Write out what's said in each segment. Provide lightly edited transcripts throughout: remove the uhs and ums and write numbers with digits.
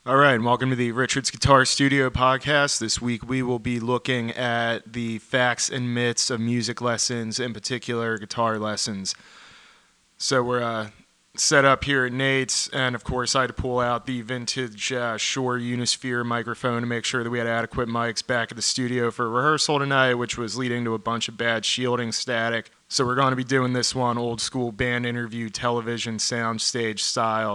All right, and welcome to the Richard's Guitar Studio podcast. This week we will be looking at the facts and myths of music lessons, in particular guitar lessons. So we're set up here at Nate's, and of course I had to pull out the vintage Shure Unisphere microphone to make sure that we had adequate mics back at the studio for rehearsal tonight, which was leading to a bunch of bad shielding static. So we're going to be doing this one old school band interview television soundstage style,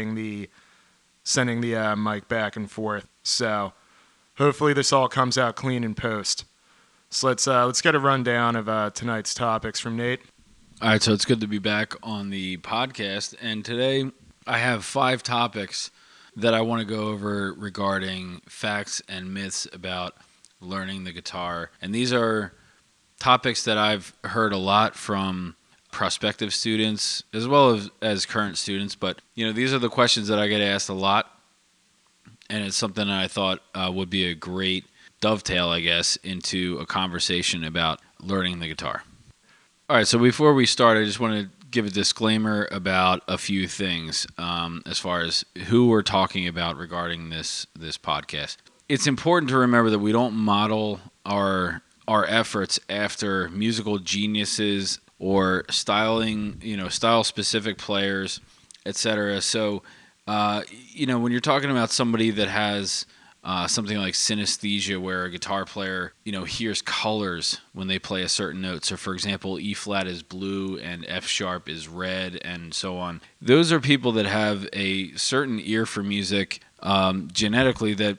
sending the mic back and forth. So hopefully this all comes out clean in post. So let's get a rundown of tonight's topics from Nate. All right, so it's good to be back on the podcast. And today I have 5 topics that I want to go over regarding facts and myths about learning the guitar. And these are topics that I've heard a lot from prospective students as well as current students. But, these are the questions that I get asked a lot. And it's something that I thought would be a great dovetail, I guess, into a conversation about learning the guitar. All right, so before we start, I just want to give a disclaimer about a few things as far as who we're talking about regarding this podcast. It's important to remember that we don't model our efforts after musical geniuses or style-specific players, etc. So, when you're talking about somebody that has something like synesthesia, where a guitar player, hears colors when they play a certain note. So, for example, E flat is blue and F sharp is red, and so on. Those are people that have a certain ear for music genetically that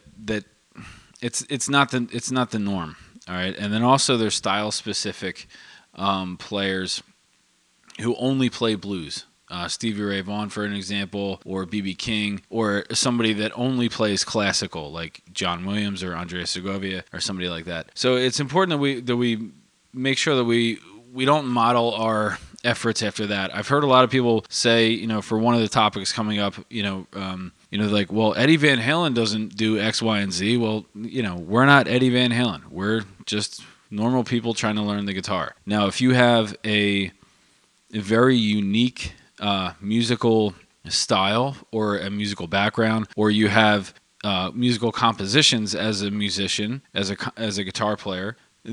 it's not the norm. All right, and then also there's style specific players who only play blues. Stevie Ray Vaughan, for an example, or B.B. King, or somebody that only plays classical, like John Williams or Andres Segovia, or somebody like that. So it's important that we make sure that we don't model our efforts after that. I've heard a lot of people say, for one of the topics coming up, like, well, Eddie Van Halen doesn't do X, Y, and Z. Well, we're not Eddie Van Halen. We're just normal people trying to learn the guitar. Now, if you have a very unique musical style or a musical background, or you have musical compositions as a musician, as a guitar player,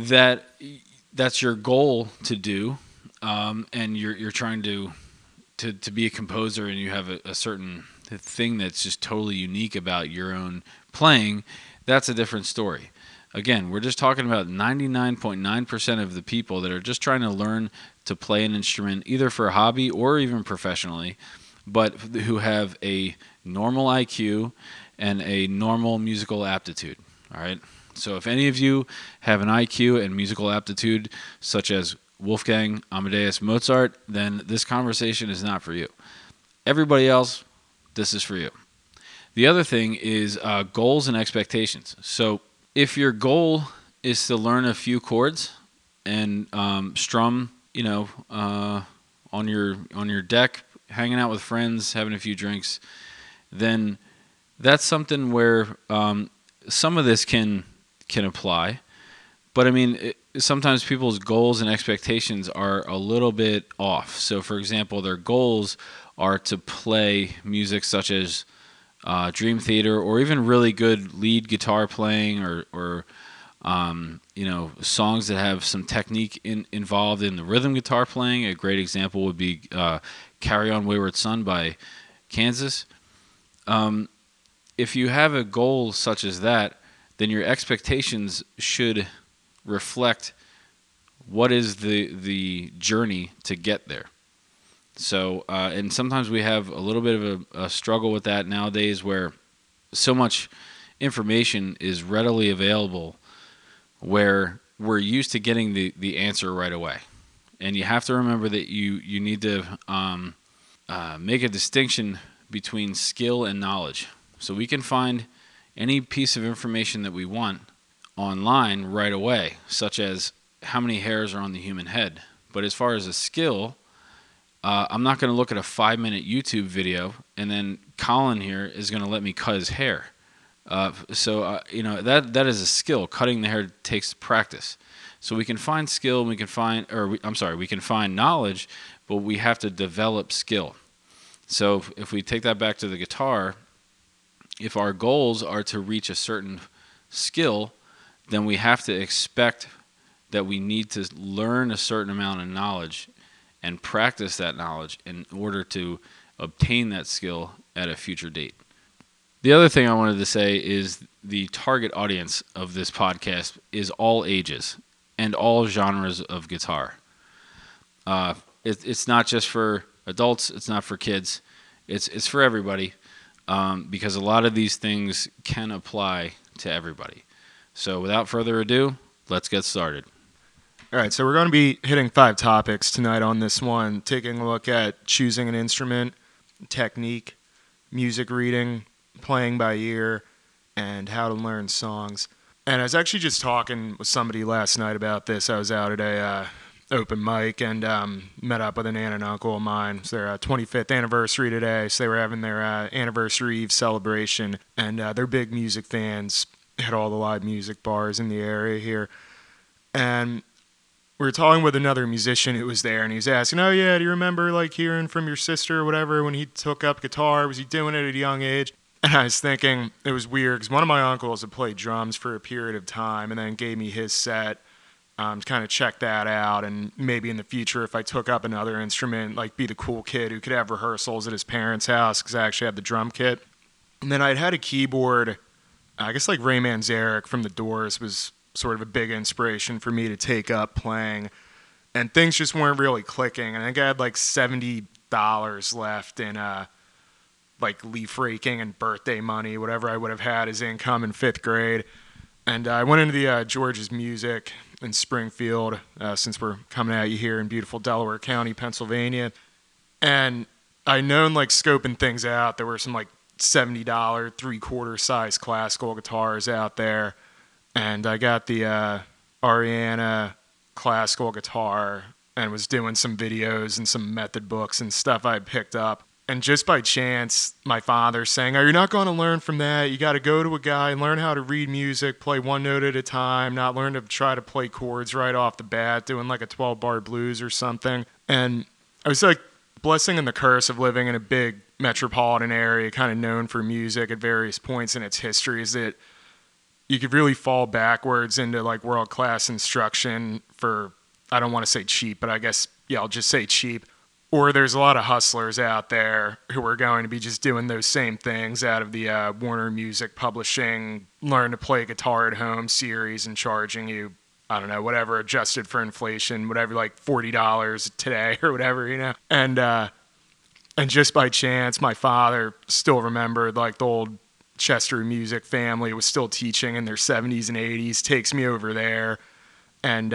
that's your goal to do, and you're trying to be a composer, and you have a certain thing that's just totally unique about your own playing, that's a different story. Again, we're just talking about 99.9% of the people that are just trying to learn to play an instrument, either for a hobby or even professionally, but who have a normal IQ and a normal musical aptitude. All right? So if any of you have an IQ and musical aptitude such as Wolfgang Amadeus Mozart, then this conversation is not for you. Everybody else, this is for you. The other thing is goals and expectations. So if your goal is to learn a few chords and strum, on your deck, hanging out with friends, having a few drinks, then that's something where some of this can apply. But I mean, sometimes people's goals and expectations are a little bit off. So, for example, their goals are to play music such as Dream Theater, or even really good lead guitar playing, or songs that have some technique involved in the rhythm guitar playing. A great example would be "Carry On Wayward Son" by Kansas. If you have a goal such as that, then your expectations should reflect what is the journey to get there. So, and sometimes we have a little bit of a struggle with that nowadays, where so much information is readily available, where we're used to getting the answer right away. And you have to remember that you need to make a distinction between skill and knowledge. So we can find any piece of information that we want online right away, such as how many hairs are on the human head. But as far as a skill, I'm not going to look at a 5-minute YouTube video and then Colin here is going to let me cut his hair. That is a skill. Cutting the hair takes practice. So we can find skill, we can find knowledge, but we have to develop skill. So if we take that back to the guitar, if our goals are to reach a certain skill, then we have to expect that we need to learn a certain amount of knowledge and practice that knowledge in order to obtain that skill at a future date. The other thing I wanted to say is the target audience of this podcast is all ages and all genres of guitar. It's not just for adults. It's not for kids. It's for everybody, because a lot of these things can apply to everybody. So without further ado, let's get started. All right, so we're going to be hitting 5 topics tonight on this one, taking a look at choosing an instrument, technique, music reading, playing by ear, and how to learn songs. And I was actually just talking with somebody last night about this. I was out at a open mic and met up with an aunt and uncle of mine. It's their 25th anniversary today, so they were having their anniversary eve celebration, and they're big music fans, hit all the live music bars in the area here. And we were talking with another musician who was there, and he was asking, "Oh yeah, do you remember like hearing from your sister or whatever when he took up guitar? Was he doing it at a young age?" And I was thinking it was weird because one of my uncles had played drums for a period of time and then gave me his set to kind of check that out, and maybe in the future if I took up another instrument, like be the cool kid who could have rehearsals at his parents' house because I actually had the drum kit. And then I'd had a keyboard, I guess like Ray Manzarek from The Doors was sort of a big inspiration for me to take up playing, and things just weren't really clicking. And I think I had like $70 left in like leaf raking and birthday money, whatever I would have had as income in 5th grade. And I went into the George's Music in Springfield, since we're coming at you here in beautiful Delaware County, Pennsylvania. And I known like scoping things out. There were some like $70 3/4 size classical guitars out there. And I got the Ariana classical guitar and was doing some videos and some method books and stuff I had picked up. And just by chance, my father saying, "Oh, you're not going to learn from that. You got to go to a guy and learn how to read music, play one note at a time, not learn to try to play chords right off the bat, doing like a 12-bar blues or something." And I was like, blessing and the curse of living in a big metropolitan area, kind of known for music at various points in its history, is that you could really fall backwards into like world-class instruction for, I don't want to say cheap, but I guess, yeah, I'll just say cheap. Or there's a lot of hustlers out there who are going to be just doing those same things out of the Warner Music Publishing Learn to Play Guitar at Home series and charging you, I don't know, whatever, adjusted for inflation, whatever, like $40 today or whatever, you know. And just by chance, my father still remembered like the old Chester Music family was still teaching in their 70s and 80s, takes me over there. And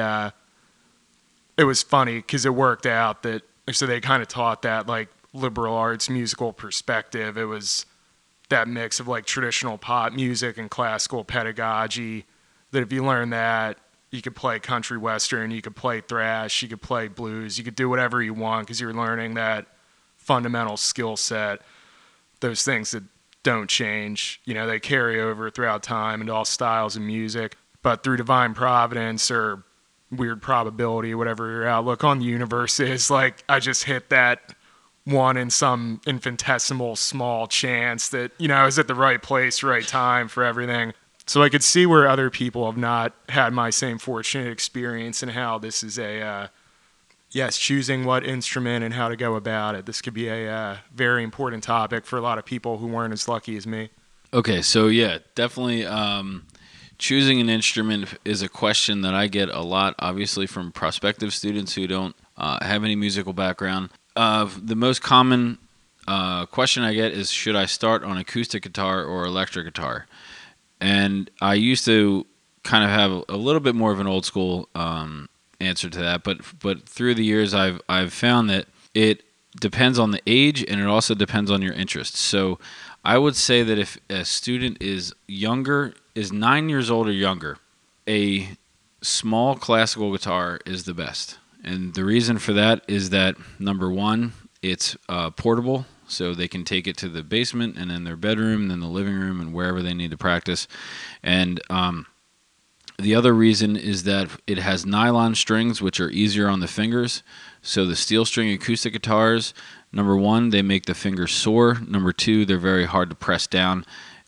it was funny because it worked out that, so they kind of taught that like liberal arts musical perspective. It was that mix of like traditional pop music and classical pedagogy, that if you learn that, you could play country western, you could play thrash, you could play blues, you could do whatever you want because you're learning that fundamental skill set. Those things that don't change, you know, they carry over throughout time into all styles of music. But through divine providence or weird probability, whatever your outlook on the universe is, like I just hit that one in some infinitesimal small chance that, you know, I was at the right place, right time for everything. So I could see where other people have not had my same fortunate experience and how this is a, yes, choosing what instrument and how to go about it. This could be a very important topic for a lot of people who weren't as lucky as me. Okay, so yeah, definitely choosing an instrument is a question that I get a lot, obviously, from prospective students who don't have any musical background. The most common question I get is, should I start on acoustic guitar or electric guitar? And I used to kind of have a little bit more of an old school answer to that, but through the years I've found that it depends on the age and it also depends on your interests. So I would say that if a student is younger, is 9 years old or younger, a small classical guitar is the best. And the reason for that is that, number one, it's portable, so they can take it to the basement and then their bedroom and then the living room and wherever they need to practice. And the other reason is that it has nylon strings, which are easier on the fingers. So the steel string acoustic guitars, number one, they make the fingers sore. Number two, they're very hard to press down.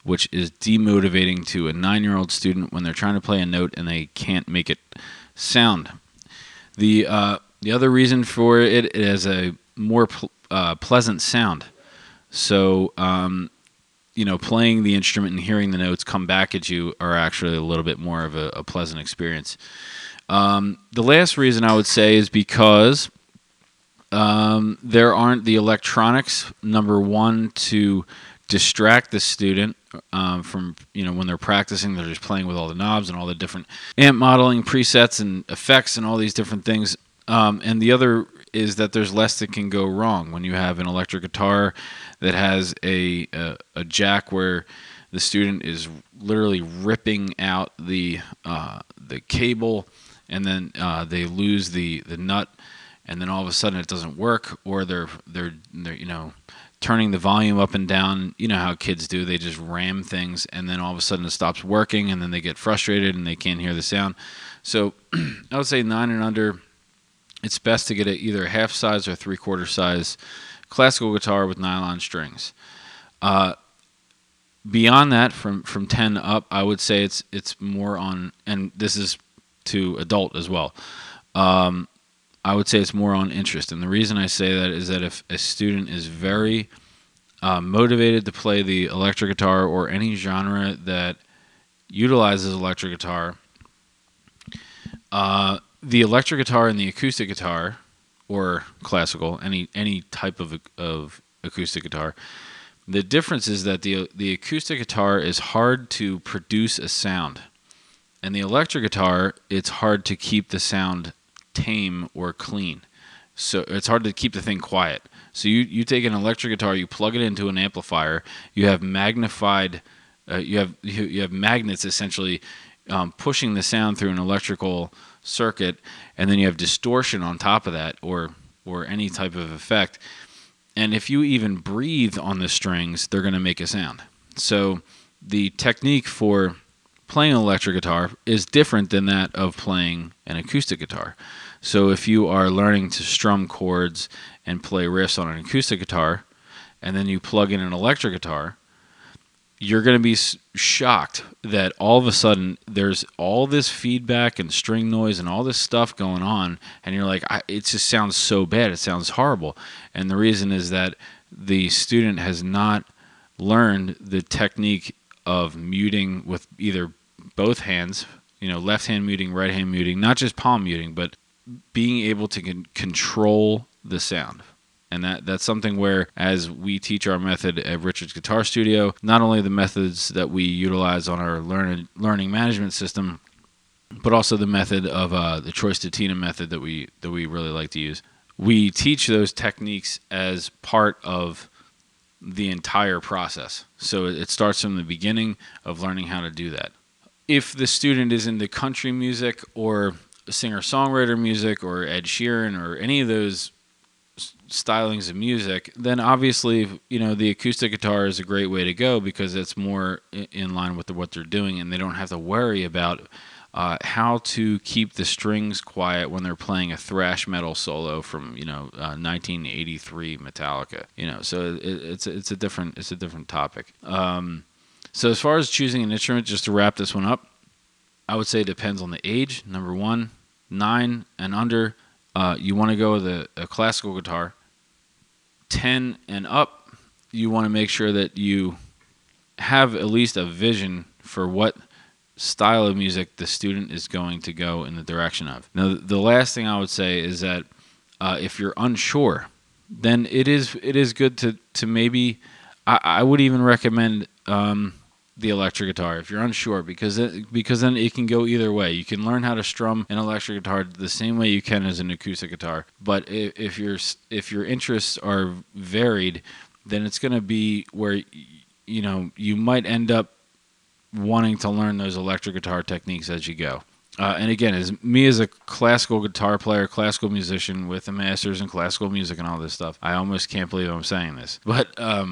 which is demotivating to a 9-year-old student when they're trying to play a note and they can't make it sound. The other reason for it is a more pleasant sound. So, playing the instrument and hearing the notes come back at you are actually a little bit more of a pleasant experience. The last reason I would say is because there aren't the electronics, number one, to distract the student from, when they're practicing, they're just playing with all the knobs and all the different amp modeling presets and effects and all these different things. And the other is that there's less that can go wrong when you have an electric guitar that has a jack where the student is literally ripping out the cable, and then they lose the nut, and then all of a sudden it doesn't work, or they're turning the volume up and down. You know how kids do, they just ram things, and then all of a sudden it stops working, and then they get frustrated and they can't hear the sound. So I would say 9 and under, it's best to get either a half size or 3/4 size classical guitar with nylon strings. Beyond that, from 10 up, I would say it's more on, and this is to adult as well. I would say it's more on interest, and the reason I say that is that if a student is very motivated to play the electric guitar or any genre that utilizes electric guitar, the electric guitar and the acoustic guitar, or classical, any type of acoustic guitar, the difference is that the acoustic guitar is hard to produce a sound, and the electric guitar, it's hard to keep the sound tame or clean. So it's hard to keep the thing quiet. So you take an electric guitar, you plug it into an amplifier, you have magnified, you have magnets essentially pushing the sound through an electrical circuit, and then you have distortion on top of that, or any type of effect. And if you even breathe on the strings, they're going to make a sound. So the technique for playing an electric guitar is different than that of playing an acoustic guitar. So if you are learning to strum chords and play riffs on an acoustic guitar, and then you plug in an electric guitar, you're going to be shocked that all of a sudden there's all this feedback and string noise and all this stuff going on, and you're like, it just sounds so bad, it sounds horrible. And the reason is that the student has not learned the technique of muting with either both hands, left hand muting, right hand muting, not just palm muting, but being able to control the sound. And that's something where, as we teach our method at Richard's Guitar Studio, not only the methods that we utilize on our learning management system, but also the method of the Troy Statina method that we really like to use. We teach those techniques as part of the entire process. So it starts from the beginning of learning how to do that. If the student is into country music or singer-songwriter music or Ed Sheeran or any of those stylings of music, then obviously, the acoustic guitar is a great way to go, because it's more in line with what they're doing, and they don't have to worry about how to keep the strings quiet when they're playing a thrash metal solo from 1983 Metallica. So it's a different topic. So as far as choosing an instrument, just to wrap this one up, I would say it depends on the age. Number one, 9 and under, you want to go with a classical guitar. 10 and up, you want to make sure that you have at least a vision for what style of music the student is going to go in the direction of. Now, the last thing I would say is that if you're unsure, then it is good to maybe, I would even recommend the electric guitar if you're unsure, because then it can go either way. You can learn how to strum an electric guitar the same way you can as an acoustic guitar. But if your interests are varied, then it's going to be where you might end up wanting to learn those electric guitar techniques as you go. And again, as a classical guitar player, classical musician with a master's in classical music and all this stuff, I almost can't believe I'm saying this, but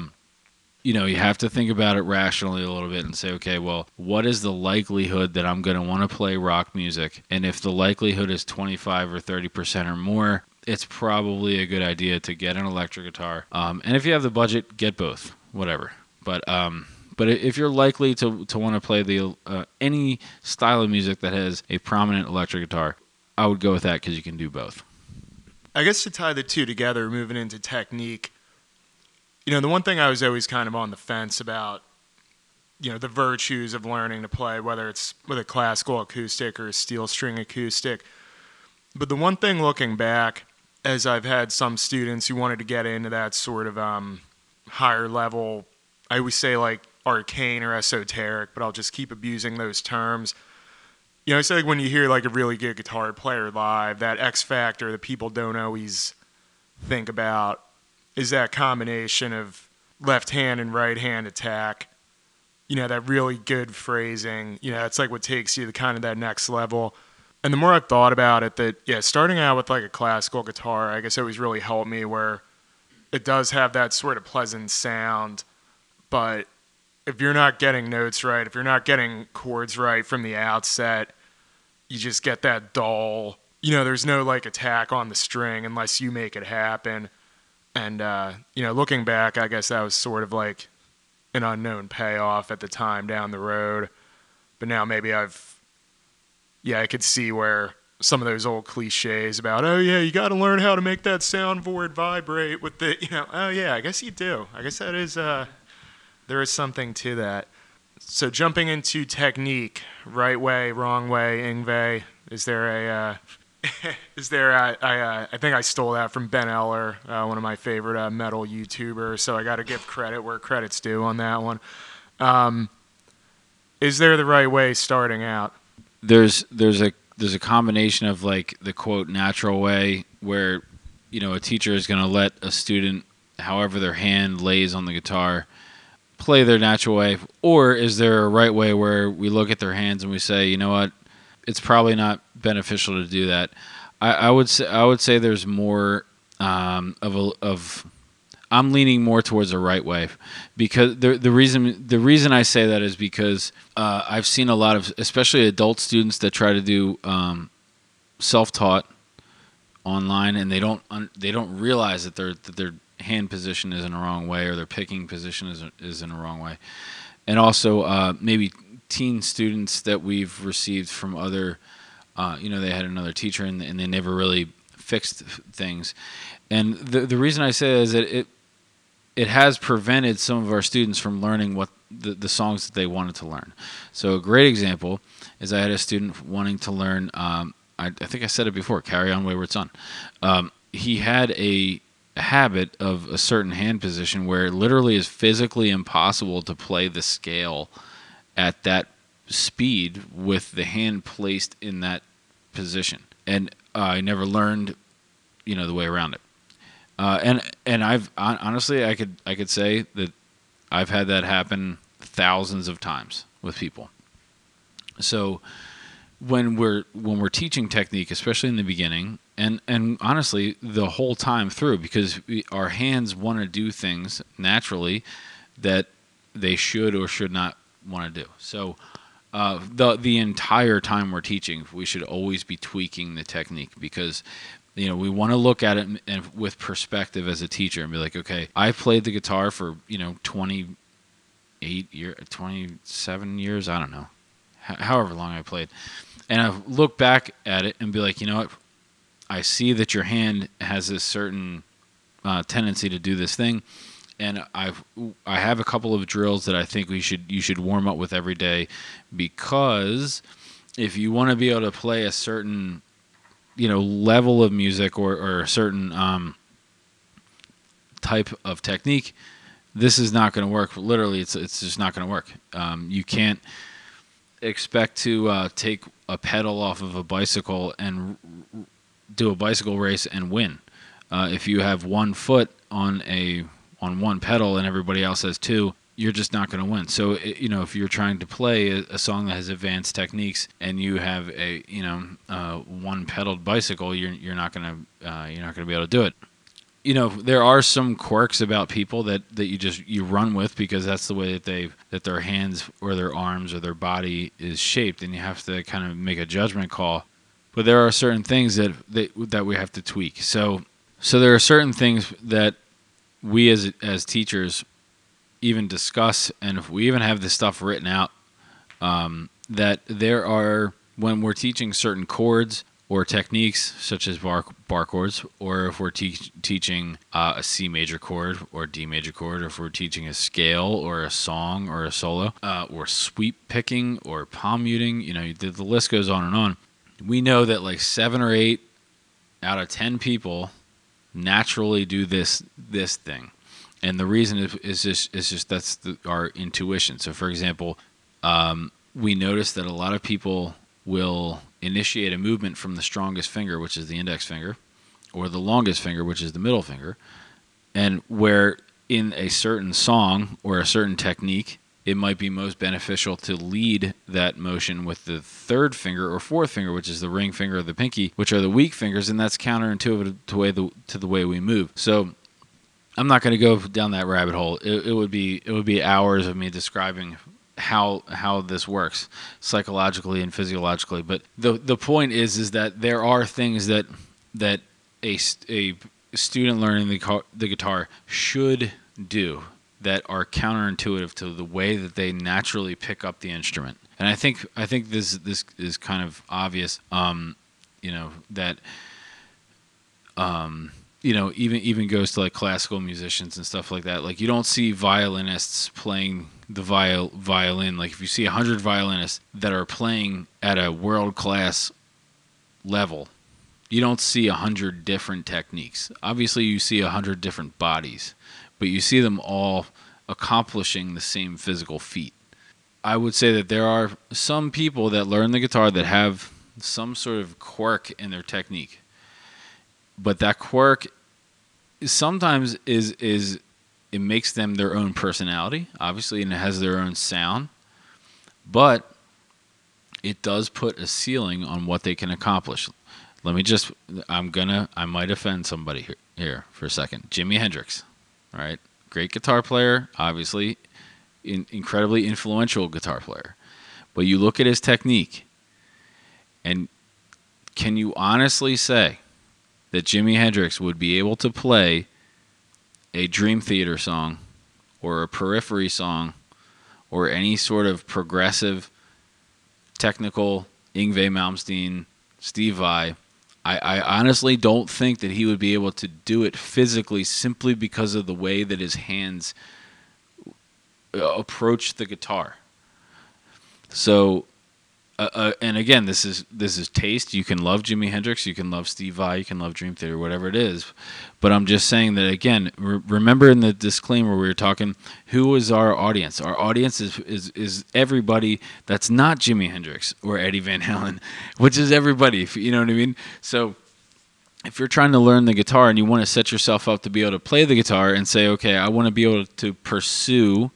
you have to think about it rationally a little bit and say, okay, well, what is the likelihood that I'm going to want to play rock music? And if the likelihood is 25 or 30% or more, it's probably a good idea to get an electric guitar. And if you have the budget, get both, whatever. But But if you're likely to want to play the any style of music that has a prominent electric guitar, I would go with that because you can do both. I guess to tie the two together, moving into technique, the one thing I was always kind of on the fence about, the virtues of learning to play, whether it's with a classical acoustic or a steel string acoustic. But the one thing looking back, as I've had some students who wanted to get into that sort of higher level, I always say like arcane or esoteric, but I'll just keep abusing those terms. I say like when you hear like a really good guitar player live, that X factor that people don't always think about is that combination of left hand and right hand attack. That really good phrasing. It's like what takes you to kind of that next level. And the more I've thought about it, that starting out with like a classical guitar, I guess it always really helped me where it does have that sort of pleasant sound, but if you're not getting notes right, if you're not getting chords right from the outset, you just get that dull, there's no like attack on the string unless you make it happen. And, looking back, I guess that was sort of like an unknown payoff at the time down the road. But now maybe I could see where some of those old cliches about, oh yeah, you got to learn how to make that soundboard vibrate with the, oh yeah, I guess you do. I guess that is, there is something to that. So jumping into technique, right way, wrong way, Yngwie, is there I think I stole that from Ben Eller, one of my favorite metal YouTubers, so I got to give credit where credit's due on that one. Is there the right way starting out? There's a combination of like the quote natural way where a teacher is going to let a student, however their hand lays on the guitar, play their natural way, or is there a right way where we look at their hands and we say, you know what, it's probably not beneficial to do that. I would say there's more I'm leaning more towards the right way, because the reason I say that is because I've seen a lot of, especially adult students that try to do self-taught online, and they don't realize that their hand position is in the wrong way, or their picking position is in the wrong way. And also maybe teen students that we've received from other, they had another teacher and they never really fixed things. And the reason I say that is that it has prevented some of our students from learning what the songs that they wanted to learn. So a great example is I had a student wanting to learn, I think I said it before, Carry On Wayward Son. He had a habit of a certain hand position where it literally is physically impossible to play the scale at that speed with the hand placed in that position. And I never learned, the way around it. And I've honestly, I could say that I've had that happen thousands of times with people. So when we're teaching technique, especially in the beginning, and honestly the whole time through, because our hands want to do things naturally that they should or should not want to do. So the entire time we're teaching, we should always be tweaking the technique, because we want to look at it and with perspective as a teacher and be like, okay, I played the guitar for 27 years, I don't know, however long I played, and I look back at it and be like, you know what, I see that your hand has this certain tendency to do this thing, and I have a couple of drills that I think you should warm up with every day, because if you want to be able to play a certain level of music or a certain type of technique, this is not going to work. Literally, it's just not going to work. You can't expect to take a pedal off of a bicycle and do a bicycle race and win. If you have 1 foot on one pedal and everybody else has 2, you're just not going to win. So if you're trying to play a song that has advanced techniques and you have a one pedaled bicycle, you're not going to be able to do it. There are some quirks about people that you run with, because that's the way that their hands or their arms or their body is shaped, and you have to kind of make a judgment call. But there are certain things that we have to tweak. So there are certain things that we as teachers even discuss, and if we even have this stuff written out, that there are, when we're teaching certain chords or techniques such as bar chords, or if we're teaching a C major chord or D major chord, or if we're teaching a scale or a song or a solo, or sweep picking or palm muting, the list goes on and on. We know that like 7 or 8 out of 10 people naturally do this thing. And the reason is just that's our intuition. So, for example, we notice that a lot of people will initiate a movement from the strongest finger, which is the index finger, or the longest finger, which is the middle finger. And where in a certain song or a certain technique, it might be most beneficial to lead that motion with the third finger or fourth finger, which is the ring finger or the pinky, which are the weak fingers, and that's counterintuitive to the way we move. So I'm not going to go down that rabbit hole. It would be hours of me describing how this works psychologically and physiologically. But the point is that there are things that a student learning the guitar should do that are counterintuitive to the way that they naturally pick up the instrument. And I think this is kind of obvious. That even goes to like classical musicians and stuff like that. Like you don't see violinists playing the violin. Like if you see 100 violinists that are playing at a world-class level, you don't see 100 different techniques. Obviously you see 100 different bodies, but you see them all accomplishing the same physical feat. I would say that there are some people that learn the guitar that have some sort of quirk in their technique. But that quirk sometimes is it makes them their own personality, obviously, and it has their own sound. But it does put a ceiling on what they can accomplish. I might offend somebody here for a second. Jimi Hendrix, all right? Great guitar player, obviously, incredibly influential guitar player. But you look at his technique, and can you honestly say that Jimi Hendrix would be able to play a Dream Theater song or a Periphery song or any sort of progressive, technical Yngwie Malmsteen, Steve Vai? I honestly don't think that he would be able to do it physically simply because of the way that his hands approach the guitar. So, and again, this is taste. You can love Jimi Hendrix, you can love Steve Vai, you can love Dream Theater, whatever it is. But I'm just saying that again. Remember in the disclaimer we were talking, who is our audience? Our audience is everybody that's not Jimi Hendrix or Eddie Van Halen, which is everybody. You know what I mean? So if you're trying to learn the guitar and you want to set yourself up to be able to play the guitar and say, okay, I want to be able to pursue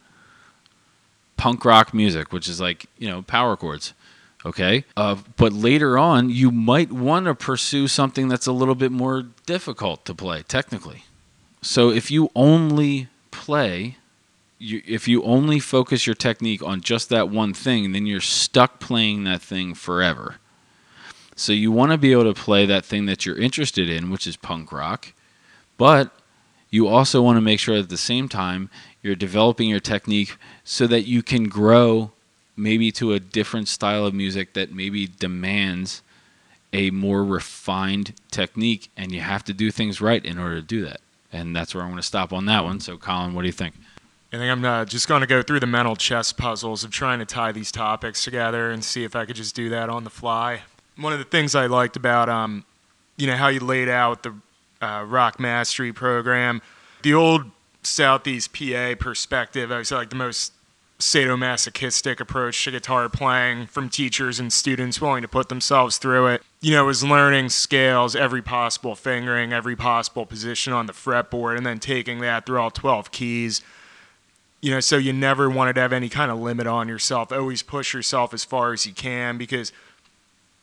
punk rock music, which is like power chords. Okay, but later on, you might want to pursue something that's a little bit more difficult to play technically. So if you only play, if you only focus your technique on just that one thing, then you're stuck playing that thing forever. So you want to be able to play that thing that you're interested in, which is punk rock, but you also want to make sure at the same time you're developing your technique so that you can grow maybe to a different style of music that maybe demands a more refined technique, and you have to do things right in order to do that. And that's where I'm going to stop on that one. So, Colin, what do you think? I think I'm just going to go through the mental chess puzzles of trying to tie these topics together and see if I could just do that on the fly. One of the things I liked about, how you laid out the Rock Mastery program, the old Southeast PA perspective, I was like the most sadomasochistic approach to guitar playing from teachers and students willing to put themselves through it. Was learning scales, every possible fingering, every possible position on the fretboard, and then taking that through all 12 keys. So you never wanted to have any kind of limit on yourself. Always push yourself as far as you can, because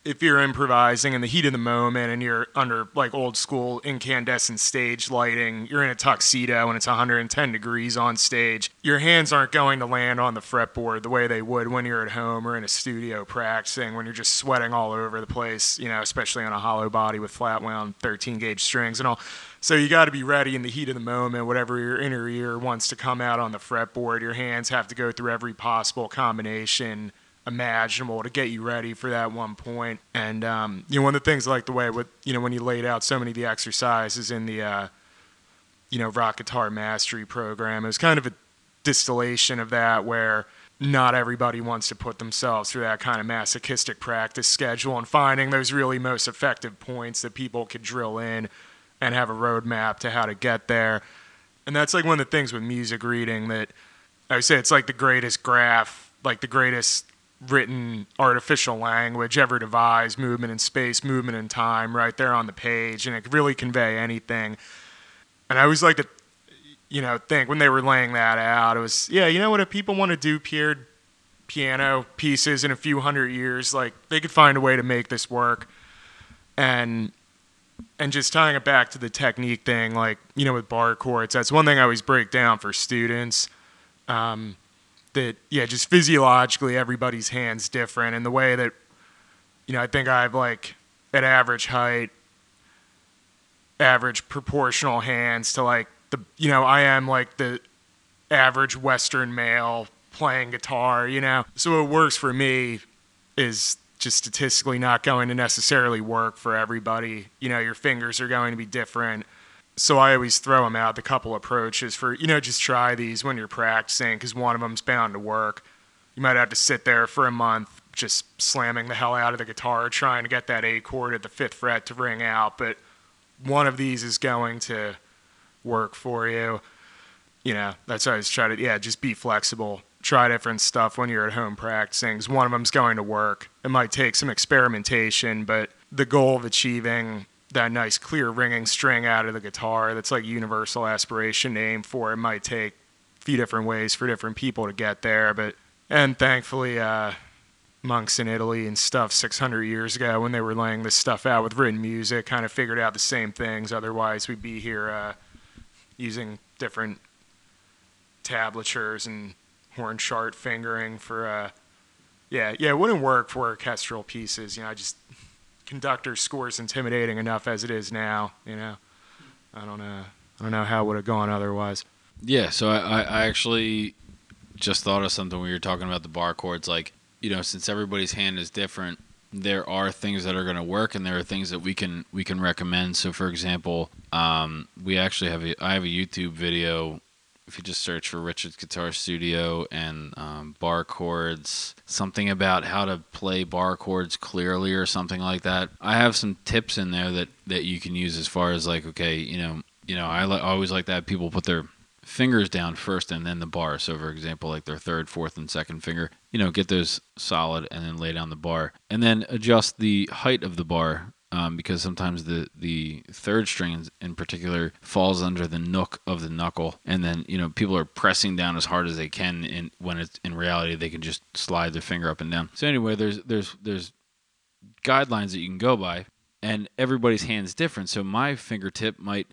if you're improvising in the heat of the moment and you're under like old school incandescent stage lighting, you're in a tuxedo and it's 110 degrees on stage, your hands aren't going to land on the fretboard the way they would when you're at home or in a studio practicing, when you're just sweating all over the place, especially on a hollow body with flat wound 13 gauge strings and all. So you got to be ready in the heat of the moment. Whatever your inner ear wants to come out on the fretboard, your hands have to go through every possible combination imaginable to get you ready for that one point. And one of the things, like the way when you laid out so many of the exercises in the rock guitar mastery program, it was kind of a distillation of that, where not everybody wants to put themselves through that kind of masochistic practice schedule, and finding those really most effective points that people could drill in and have a roadmap to how to get there. And that's like one of the things with music reading that I would say it's like the greatest graph, like the greatest written artificial language ever devised, movement in space, movement in time, right there on the page, and it could really convey anything. And I always like to, think when they were laying that out, it was, if people want to do piano pieces in a few hundred years, like they could find a way to make this work. And just tying it back to the technique thing, like, with bar chords, that's one thing I always break down for students. That, just physiologically, everybody's hand's different. And the way that, I think I have, like, at average height, average proportional hands to, like, I am, like, the average Western male playing guitar, So what works for me is just statistically not going to necessarily work for everybody. Your fingers are going to be different. So I always throw them out, the couple approaches for, just try these when you're practicing, because one of them's bound to work. You might have to sit there for a month just slamming the hell out of the guitar, trying to get that A chord at the 5th fret to ring out, but one of these is going to work for you. That's why I always try to, just be flexible. Try different stuff when you're at home practicing, because one of them's going to work. It might take some experimentation, but the goal of achieving that nice clear ringing string out of the guitar, that's like universal aspiration name for it, might take a few different ways for different people to get there. And thankfully, monks in Italy and stuff 600 years ago, when they were laying this stuff out with written music, kind of figured out the same things. Otherwise, we'd be here using different tablatures and horn chart fingering for it wouldn't work for orchestral pieces. Conductor score's intimidating enough as it is now. I don't know how it would have gone otherwise. Yeah, so I actually just thought of something when you were talking about the bar chords. Like, since everybody's hand is different, there are things that are going to work, and there are things that we can recommend. So, for example, I have a YouTube video. If you just search for Richard's Guitar Studio and bar chords, something about how to play bar chords clearly or something like that. I have some tips in there that you can use as far as like, okay, I always like to have people put their fingers down first and then the bar. So, for example, like their 3rd, 4th, and 2nd finger, get those solid and then lay down the bar. And then adjust the height of the bar. Because sometimes the 3rd string in particular falls under the nook of the knuckle, and then people are pressing down as hard as they can, when it's in reality they can just slide their finger up and down. So anyway, there's guidelines that you can go by, and everybody's hand's different. So my fingertip might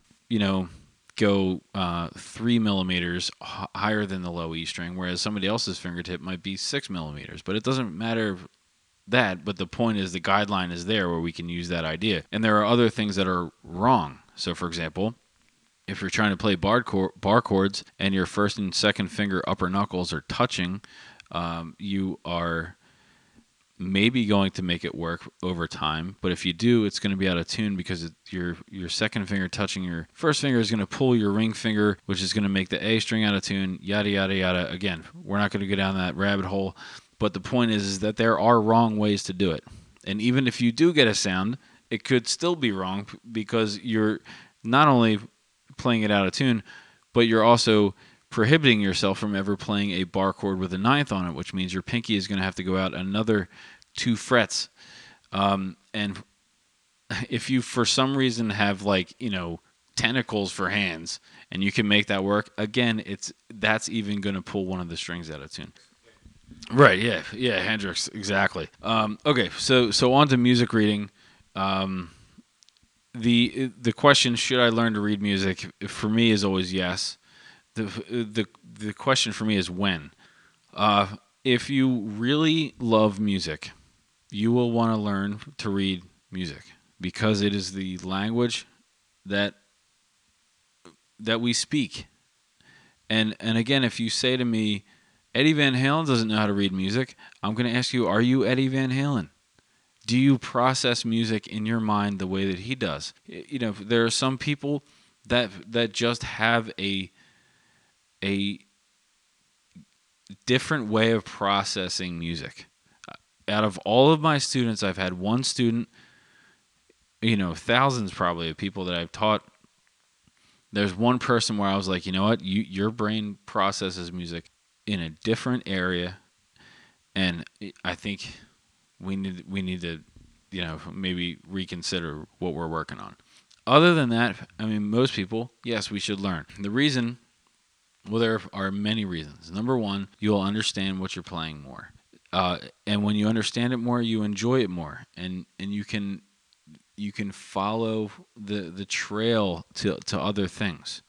go 3 millimeters higher than the low E string, whereas somebody else's fingertip might be 6 millimeters. But it doesn't matter that, but the point is the guideline is there where we can use that idea. And there are other things that are wrong. So, for example, if you're trying to play bar chords and your 1st and 2nd finger upper knuckles are touching, you are maybe going to make it work over time. But if you do, it's going to be out of tune, because your 2nd finger touching your 1st finger is going to pull your ring finger, which is going to make the A string out of tune, yada, yada, yada. Again, we're not going to go down that rabbit hole. But the point is that there are wrong ways to do it. And even if you do get a sound, it could still be wrong, because you're not only playing it out of tune, but you're also prohibiting yourself from ever playing a bar chord with a 9th on it, which means your pinky is going to have to go out another 2 frets. And if you, for some reason, have tentacles for hands and you can make that work, again, that's even going to pull one of the strings out of tune. Right. Yeah. Yeah. Hendrix. Exactly. Okay. So on to music reading. Um, the question, should I learn to read music, for me is always yes. The question for me is when. If you really love music, you will want to learn to read music because it is the language that we speak. And again, if you say to me, Eddie Van Halen doesn't know how to read music, I'm going to ask you, are you Eddie Van Halen? Do you process music in your mind the way that he does? You know, there are some people that just have a different way of processing music. Out of all of my students, I've had one student, thousands probably of people that I've taught. There's one person where I was like, you know what, your brain processes music in a different area, and I think we need to, maybe reconsider what we're working on. Other than that, I mean, most people, yes, we should learn. The reason, well, there are many reasons. Number one, you'll understand what you're playing more, and when you understand it more, you enjoy it more, and you can follow the trail to other things.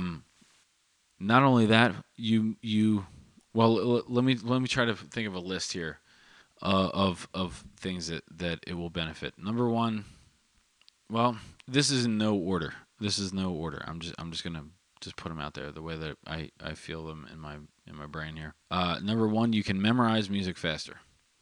Not only that, you well, let me try to think of a list here of things that it will benefit. Number one, well, this is in no order. This is no order. I'm just gonna just put them out there the way that I feel them in my brain here. Number one, you can memorize music faster,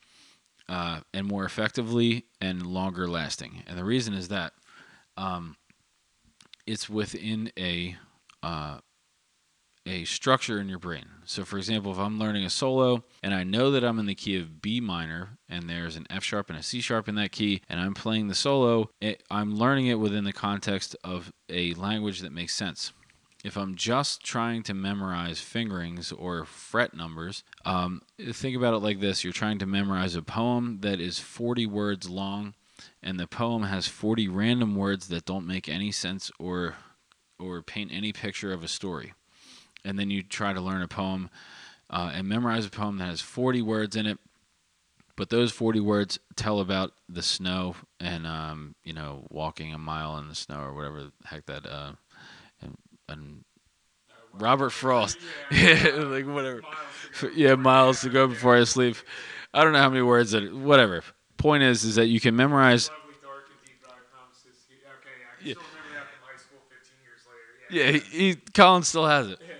and more effectively and longer lasting. And the reason is that um, it's within uh, a structure in your brain. So, for example, if I'm learning a solo and I know that I'm in the key of B minor and there's an F sharp and a C sharp in that key, and I'm playing the solo, I'm learning it within the context of a language that makes sense. If I'm just trying to memorize fingerings or fret numbers, think about it like this: you're trying to memorize a poem that is 40 words long, and the poem has 40 random words that don't make any sense or paint any picture of a story. And then you try to learn a poem and memorize a poem that has 40 words in it, but those 40 words tell about the snow and walking a mile in the snow or whatever the heck that and Robert Frost, yeah, like whatever, yeah, miles to go before I sleep. I don't know how many words that, whatever. Point is that you can memorize. Yeah, yeah, Colin still has it.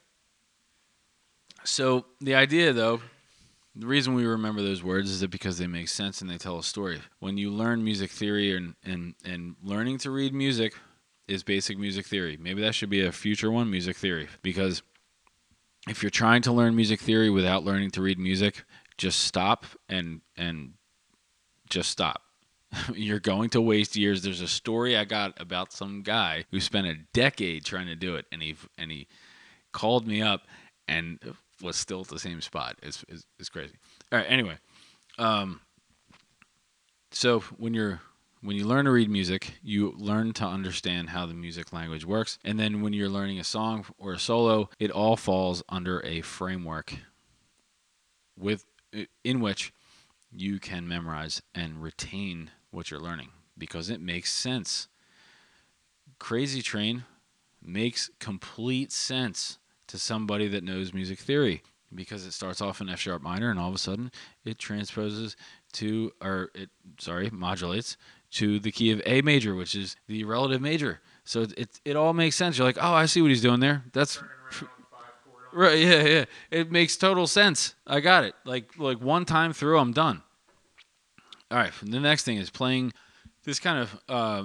So the idea, though, the reason we remember those words is that because they make sense and they tell a story. When you learn music theory and learning to read music is basic music theory. Maybe that should be a future one, music theory. Because if you're trying to learn music theory without learning to read music, just stop and just stop. You're going to waste years. There's a story I got about some guy who spent a decade trying to do it, and he called me up and was still at the same spot. It's crazy. All right. Anyway, um, so when you learn to read music, you learn to understand how the music language works, and then when you're learning a song or a solo, it all falls under a framework with in which you can memorize and retain what you're learning because it makes sense. Crazy Train makes complete sense to somebody that knows music theory because it starts off in F sharp minor and all of a sudden it transposes modulates to the key of A major, which is the relative major. So it all makes sense. You're like, oh, I see what he's doing there. That's right. Yeah, yeah. It makes total sense. I got it. Like one time through, I'm done. All right. The next thing is playing. This kind of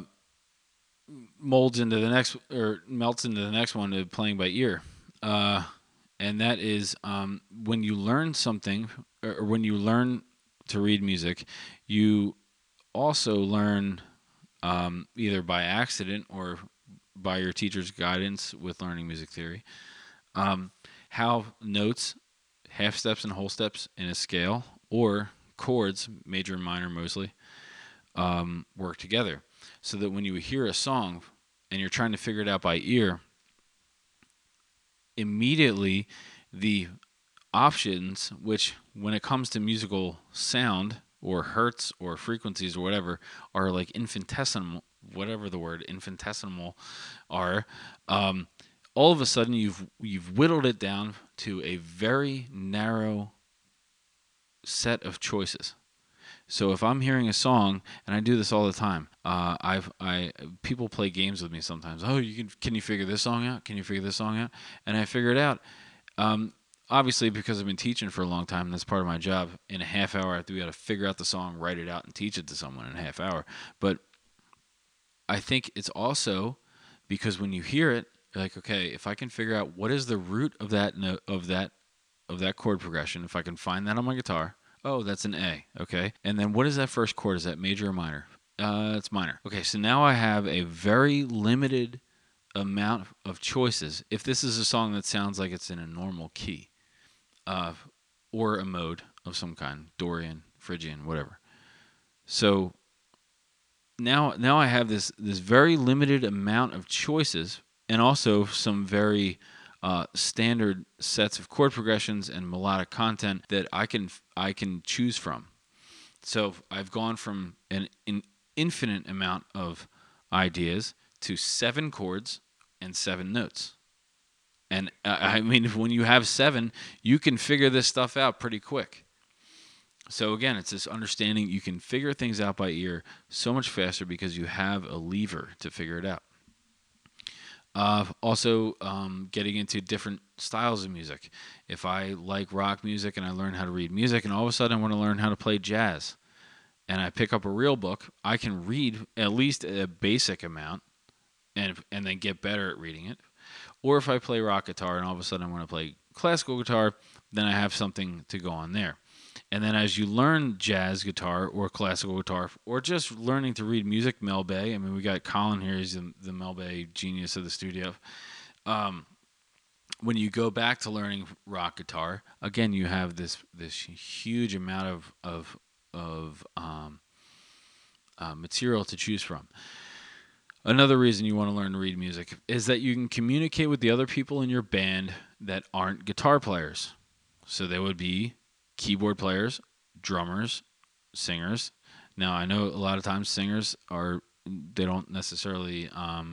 molds into the next or melts into the next one of playing by ear. And that is when you learn something or when you learn to read music, you also learn either by accident or by your teacher's guidance with learning music theory how notes, half steps, and whole steps in a scale or chords, major and minor mostly, work together. So that when you hear a song and you're trying to figure it out by ear, immediately the options, which when it comes to musical sound or hertz or frequencies or whatever, are like infinitesimal, whatever the word infinitesimal are. All of a sudden, you've whittled it down to a very narrow set of choices. So if I'm hearing a song, and I do this all the time, people play games with me sometimes. Oh, can you figure this song out? Can you figure this song out? And I figure it out. Obviously, because I've been teaching for a long time, that's part of my job. In a half hour, I have to be able to figure out the song, write it out, and teach it to someone in a half hour. But I think it's also because when you hear it, you're like, okay, if I can figure out what is the root of that note of that chord progression, if I can find that on my guitar, oh, that's an A, okay. And then what is that first chord? Is that major or minor? It's minor. Okay, so now I have a very limited amount of choices. If this is a song that sounds like it's in a normal key, or a mode of some kind, Dorian, Phrygian, whatever. So now I have this very limited amount of choices, and also some very standard sets of chord progressions and melodic content that I can choose from. So I've gone from an infinite amount of ideas to 7 chords and 7 notes. And I mean, when you have 7, you can figure this stuff out pretty quick. So again, it's this understanding you can figure things out by ear so much faster because you have a lever to figure it out. Also, getting into different styles of music. If I like rock music and I learn how to read music, and all of a sudden I want to learn how to play jazz, and I pick up a real book, I can read at least a basic amount and then get better at reading it. Or if I play rock guitar and all of a sudden I want to play classical guitar, then I have something to go on there. And then as you learn jazz guitar or classical guitar, or just learning to read music, Mel Bay, I mean, we got Colin here, he's the Mel Bay genius of the studio. When you go back to learning rock guitar, again, you have this huge amount of material to choose from. Another reason you want to learn to read music is that you can communicate with the other people in your band that aren't guitar players. So they would be keyboard players, drummers, singers. Now, I know a lot of times singers they don't necessarily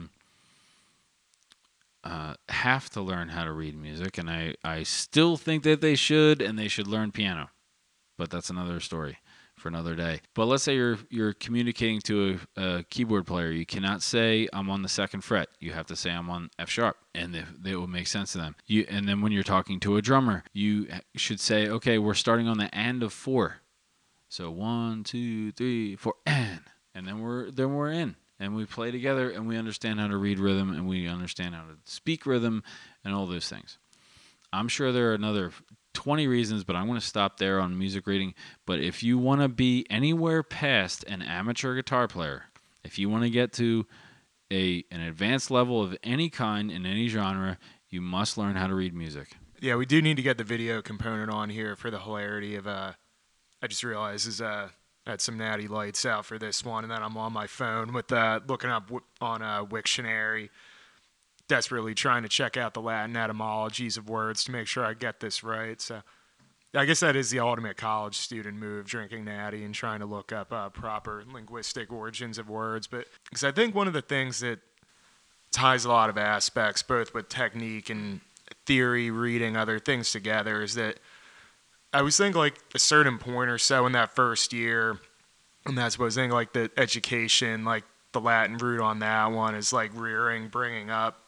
have to learn how to read music, and I still think that they should, and they should learn piano. But that's another story for another day. But let's say you're communicating to a keyboard player. You cannot say I'm on the 2nd fret. You have to say I'm on F sharp, and it will make sense to them. And then when you're talking to a drummer, you should say, okay, we're starting on the and of 4. So 1, 2, 3, 4, and then we're in, and we play together, and we understand how to read rhythm, and we understand how to speak rhythm, and all those things. I'm sure there are another 20 reasons, but I'm going to stop there on music reading. But if you want to be anywhere past an amateur guitar player, if you want to get to an advanced level of any kind in any genre, you must learn how to read music. Yeah, we do need to get the video component on here for the hilarity of I just realized I had some natty lights out for this one, and then I'm on my phone with looking up on Wiktionary, desperately trying to check out the Latin etymologies of words to make sure I get this right. So I guess that is the ultimate college student move, drinking natty and trying to look up proper linguistic origins of words. But because I think one of the things that ties a lot of aspects, both with technique and theory, reading other things together, is that I was thinking like a certain point or so in that first year, and that's what I was thinking, like the education, like the Latin root on that one is like bringing up,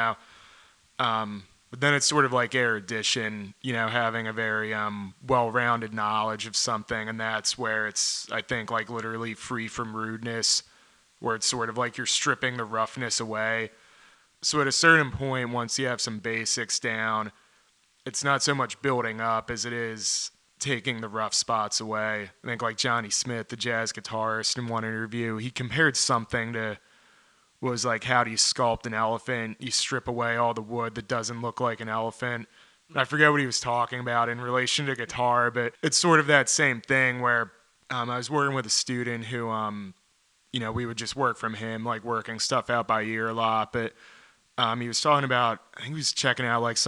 but then it's sort of like erudition, having a very well-rounded knowledge of something, and that's where it's, I think, like literally free from rudeness, where it's sort of like you're stripping the roughness away. So at a certain point, once you have some basics down, it's not so much building up as it is taking the rough spots away. I think like Johnny Smith, the jazz guitarist, in one interview, he compared something to, was like, how do you sculpt an elephant? You strip away all the wood that doesn't look like an elephant. I forget what he was talking about in relation to guitar, but it's sort of that same thing where I was working with a student who, we would just work from him, like working stuff out by ear a lot, but he was talking about, I think he was checking out like some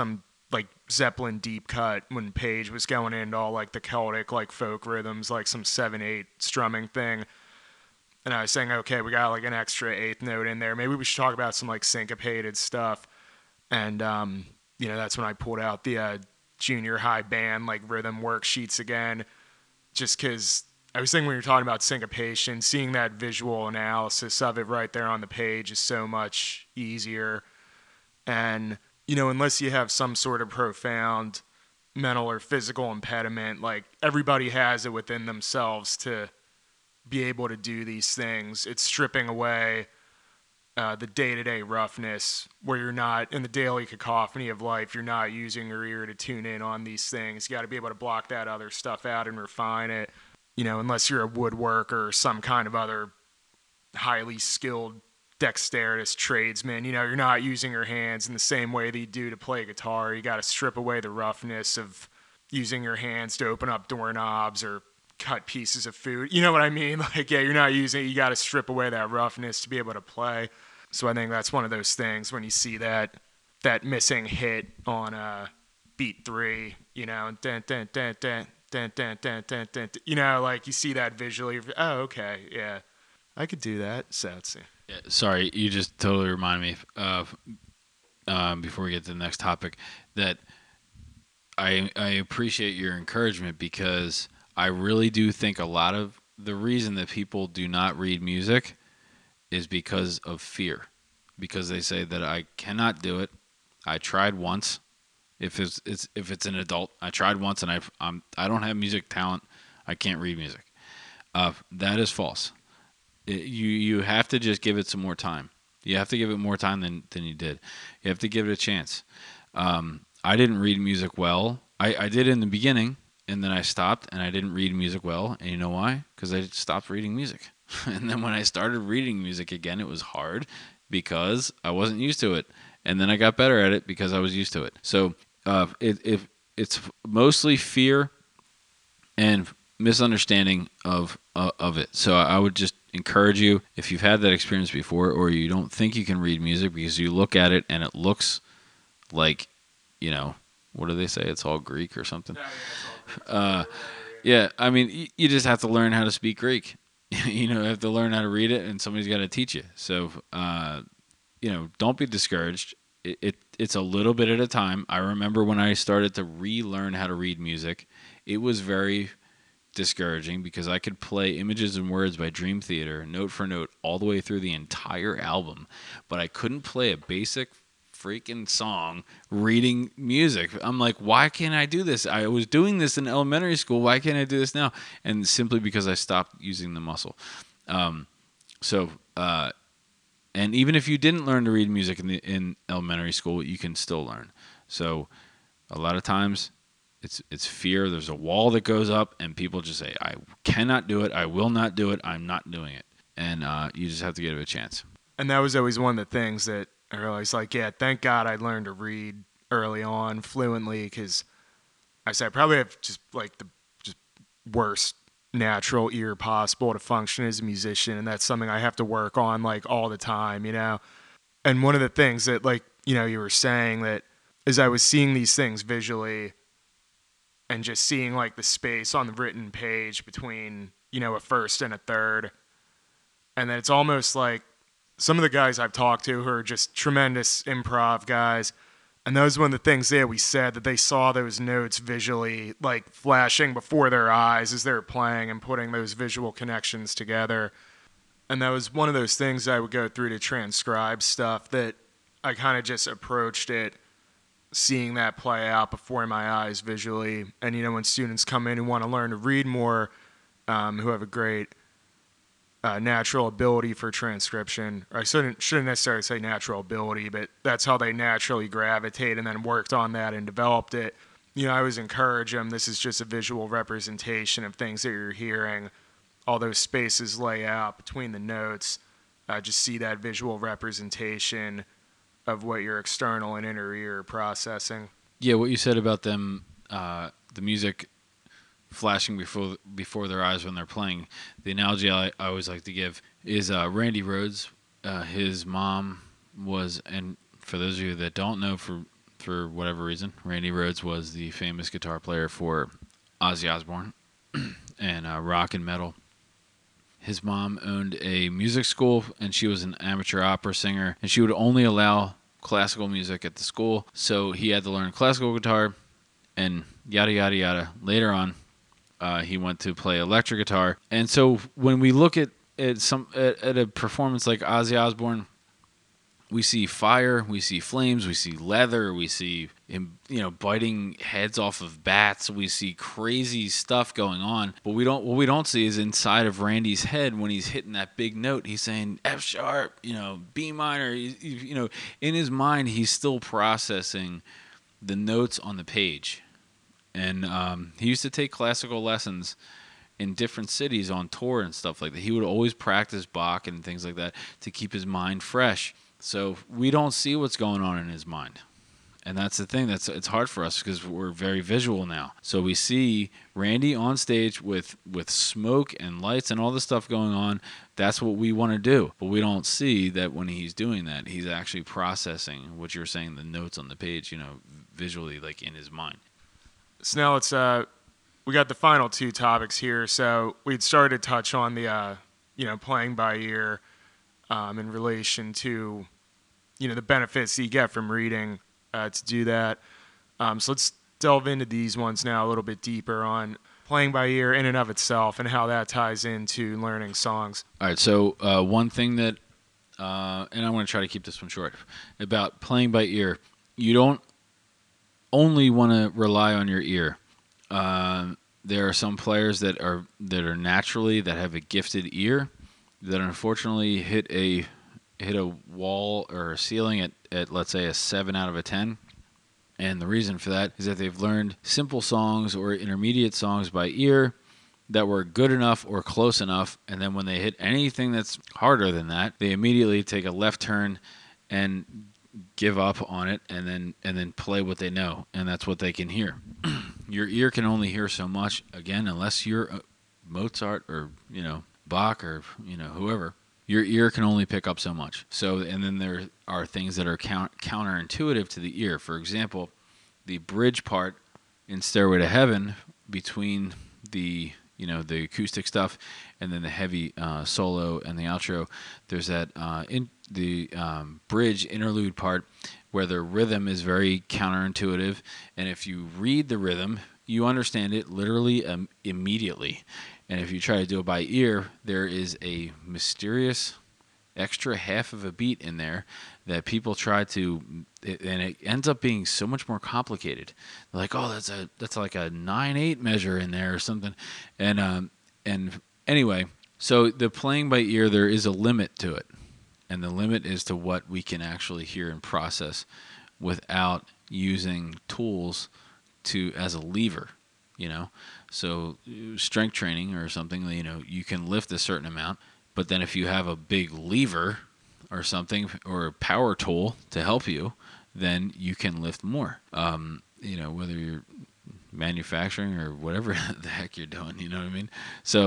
like Zeppelin deep cut when Page was going into all like the Celtic like folk rhythms, like some 7/8 strumming thing. And I was saying, okay, we got like an extra eighth note in there. Maybe we should talk about some like syncopated stuff. And that's when I pulled out the junior high band like rhythm worksheets again, just because I was thinking when you're talking about syncopation, seeing that visual analysis of it right there on the page is so much easier. And unless you have some sort of profound mental or physical impediment, like everybody has it within themselves to be able to do these things. It's stripping away the day-to-day roughness where you're not in the daily cacophony of life. You're not using your ear to tune in on these things. You got to be able to block that other stuff out and refine it. Unless you're a woodworker or some kind of other highly skilled dexterous tradesman, you're not using your hands in the same way that you do to play guitar. You got to strip away the roughness of using your hands to open up doorknobs or cut pieces of food. You know what I mean? Like, yeah, you're not using it. You got to strip away that roughness to be able to play. So I think that's one of those things when you see that missing hit on beat 3, dun, dun, dun, dun, dun, dun, dun, dun, dun, dun, like you see that visually. Oh, okay, yeah, I could do that. So let's see. Yeah, sorry, you just totally remind me of before we get to the next topic that I appreciate your encouragement, because I really do think a lot of the reason that people do not read music is because of fear, because they say that I cannot do it. I tried once. If it's an adult, I tried once and I don't have music talent. I can't read music. That is false. You have to just give it some more time. You have to give it more time than you did. You have to give it a chance. I didn't read music well. I did in the beginning, and then I stopped, and I didn't read music well. And you know why? Because I stopped reading music. And then when I started reading music again, it was hard because I wasn't used to it. And then I got better at it because I was used to it. So it's mostly fear and misunderstanding of it. So I would just encourage you, if you've had that experience before, or you don't think you can read music because you look at it and it looks like, what do they say? It's all Greek or something. Yeah, I mean, you just have to learn how to speak Greek. You have to learn how to read it, and somebody's got to teach you. So, don't be discouraged. It's a little bit at a time. I remember when I started to relearn how to read music, it was very discouraging because I could play Images and Words by Dream Theater note for note all the way through the entire album, but I couldn't play a basic freaking song reading music. I'm like, why can't I do this? I was doing this in elementary school. Why can't I do this now? And simply because I stopped using the muscle. And even if you didn't learn to read music in elementary school, you can still learn. So a lot of times it's fear. There's a wall that goes up, and people just say, I cannot do it. I will not do it. I'm not doing it. And you just have to give it a chance. And that was always one of the things that I realized, like, yeah, thank God I learned to read early on fluently, because I said I probably have just like the just worst natural ear possible to function as a musician, and that's something I have to work on like all the time, And one of the things that, like, you were saying, that as I was seeing these things visually and just seeing like the space on the written page between, a first and a third, and then it's almost like some of the guys I've talked to who are just tremendous improv guys, and that was one of the things that we said, that they saw those notes visually like flashing before their eyes as they were playing and putting those visual connections together. And that was one of those things I would go through to transcribe stuff, that I kind of just approached it seeing that play out before my eyes visually. And, when students come in and want to learn to read more, who have a great natural ability for transcription, or I shouldn't necessarily say natural ability, but that's how they naturally gravitate, and then worked on that and developed it. I always encourage them, this is just a visual representation of things that you're hearing. All those spaces lay out between the notes. Just see that visual representation of what your external and inner ear are processing. Yeah, what you said about them, the music flashing before their eyes when they're playing. The analogy I always like to give is Randy Rhoads. His mom was, and for those of you that don't know, for for whatever reason. Randy Rhoads was the famous guitar player for Ozzy Osbourne and rock and metal. His mom owned a music school, and she was an amateur opera singer, and she would only allow classical music at the school. So he had to learn classical guitar, and yada yada yada. Later on, he went to play electric guitar, and so when we look at a performance like Ozzy Osbourne, we see fire, we see flames, we see leather, we see him, biting heads off of bats. We see crazy stuff going on, but what we don't see is inside of Randy's head when he's hitting that big note. He's saying F sharp, B minor. In his mind, he's still processing the notes on the page. And he used to take classical lessons in different cities on tour and stuff like that. He would always practice Bach and things like that to keep his mind fresh. So we don't see what's going on in his mind. And that's the thing. It's hard for us because we're very visual now. So we see Randy on stage with smoke and lights and all this stuff going on. That's what we want to do. But we don't see that when he's doing that, he's actually processing what you're saying, the notes on the page, visually, like in his mind. So now we got the final two topics here. So we'd started to touch on the, playing by ear in relation to, the benefits that you get from reading to do that. So let's delve into these ones now a little bit deeper on playing by ear in and of itself and how that ties into learning songs. All right, so one thing that, and I'm going to try to keep this one short, about playing by ear, you don't only want to rely on your ear. There are some players that are naturally, that have a gifted ear, that unfortunately hit a wall or a ceiling at let's say a 7 out of a 10. And the reason for that is that they've learned simple songs or intermediate songs by ear that were good enough or close enough, and then when they hit anything that's harder than that, they immediately take a left turn and give up on it, and then play what they know, and that's what they can hear. Your ear can only hear so much, again, unless you're Mozart or Bach or whoever. Your ear can only pick up so much. So, and then there are things that are counterintuitive to the ear. For example, the bridge part in Stairway to Heaven between the the acoustic stuff and then the heavy solo and the outro. There's that in the bridge interlude part where the rhythm is very counterintuitive, and if you read the rhythm, you understand it literally immediately. And if you try to do it by ear, there is a mysterious extra half of a beat in there that people try to, and it ends up being so much more complicated. They're like, oh, that's like a 9/8 measure in there or something. And anyway, so the playing by ear, there is a limit to it. And the limit is to what we can actually hear and process without using tools as a lever, So strength training or something, you can lift a certain amount, but then if you have a big lever or something or a power tool to help you, then you can lift more. Whether you're manufacturing or whatever the heck you're doing, you know what I mean?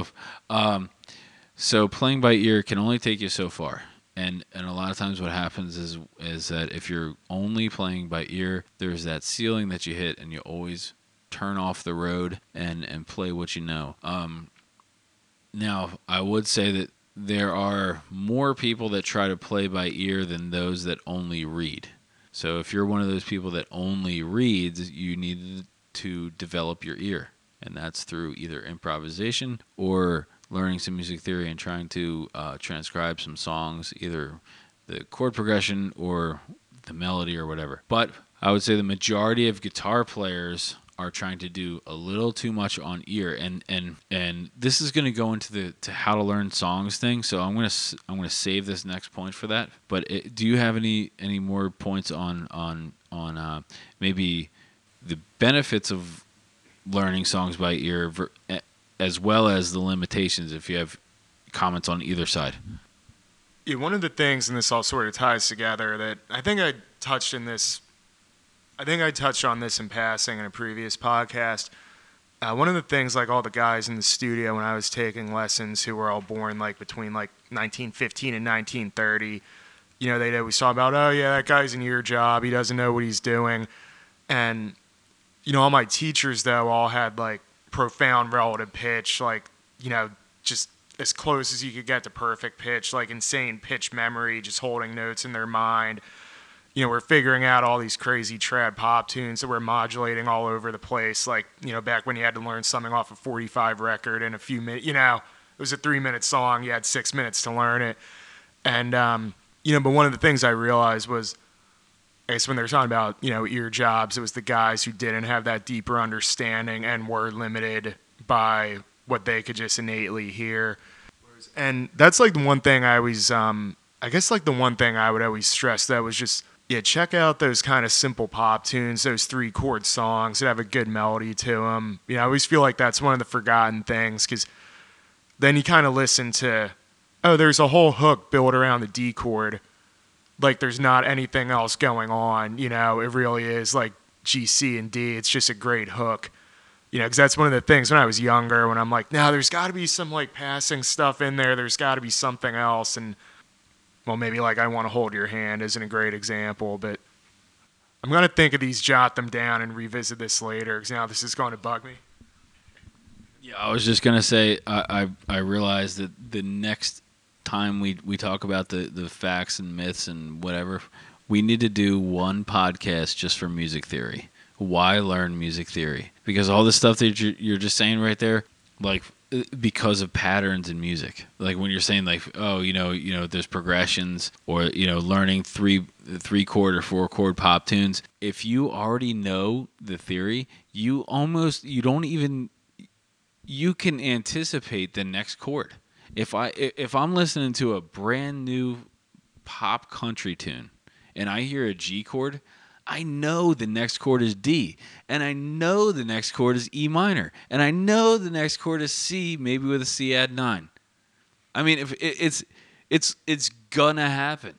So playing by ear can only take you so far. And a lot of times what happens is that if you're only playing by ear, there's that ceiling that you hit, and you always turn off the road and play what you know. Now, I would say that there are more people that try to play by ear than those that only read. So if you're one of those people that only reads, you need to develop your ear. And that's through either improvisation or learning some music theory and trying to transcribe some songs, either the chord progression or the melody or whatever. But I would say the majority of guitar players are trying to do a little too much on ear, and this is going to go into the how to learn songs thing. So I'm going to save this next point for that. But do you have any more points on maybe the benefits of learning songs by ear, as well as the limitations, if you have comments on either side? Yeah, one of the things, and this all sort of ties together, that I think I touched on this in passing in a previous podcast. One of the things, like all the guys in the studio when I was taking lessons who were all born like between like 1915 and 1930, they'd always talk about, oh yeah, that guy's an ear job. He doesn't know what he's doing. And, all my teachers though all had like profound relative pitch, like, just as close as you could get to perfect pitch, like insane pitch memory, just holding notes in their mind. We're figuring out all these crazy trad pop tunes that we're modulating all over the place. Like, back when you had to learn something off a 45 record in a few minutes, it was a 3-minute song. You had 6 minutes to learn it. And, but one of the things I realized was, I guess when they were talking about, ear jobs, it was the guys who didn't have that deeper understanding and were limited by what they could just innately hear. And that's like the one thing I always, I guess like the one thing I would always stress that was just, check out those kind of simple pop tunes, those 3-chord songs that have a good melody to them. I always feel like that's one of the forgotten things, because then you kind of listen to, oh, there's a whole hook built around the D chord. Like there's not anything else going on, it really is like G, C, and D. It's just a great hook, because that's one of the things when I was younger, when I'm like, no, there's got to be some like passing stuff in there. There's got to be something else. And well, maybe like I Want to Hold Your Hand isn't a great example, but I'm going to think of these, jot them down, and revisit this later, because now this is going to bug me. Yeah, I was just going to say, I realized that the next time we talk about the facts and myths and whatever, we need to do one podcast just for music theory. Why learn music theory? Because all the stuff that you're just saying right there, like, because of patterns in music. Like when you're saying like, oh, there's progressions, or, learning 3-chord or 4-chord pop tunes. If you already know the theory, you can anticipate the next chord. If I'm listening to a brand new pop country tune and I hear a G chord, I know the next chord is D, and I know the next chord is E minor, and I know the next chord is C, maybe with a C add 9. I mean, if it's gonna happen,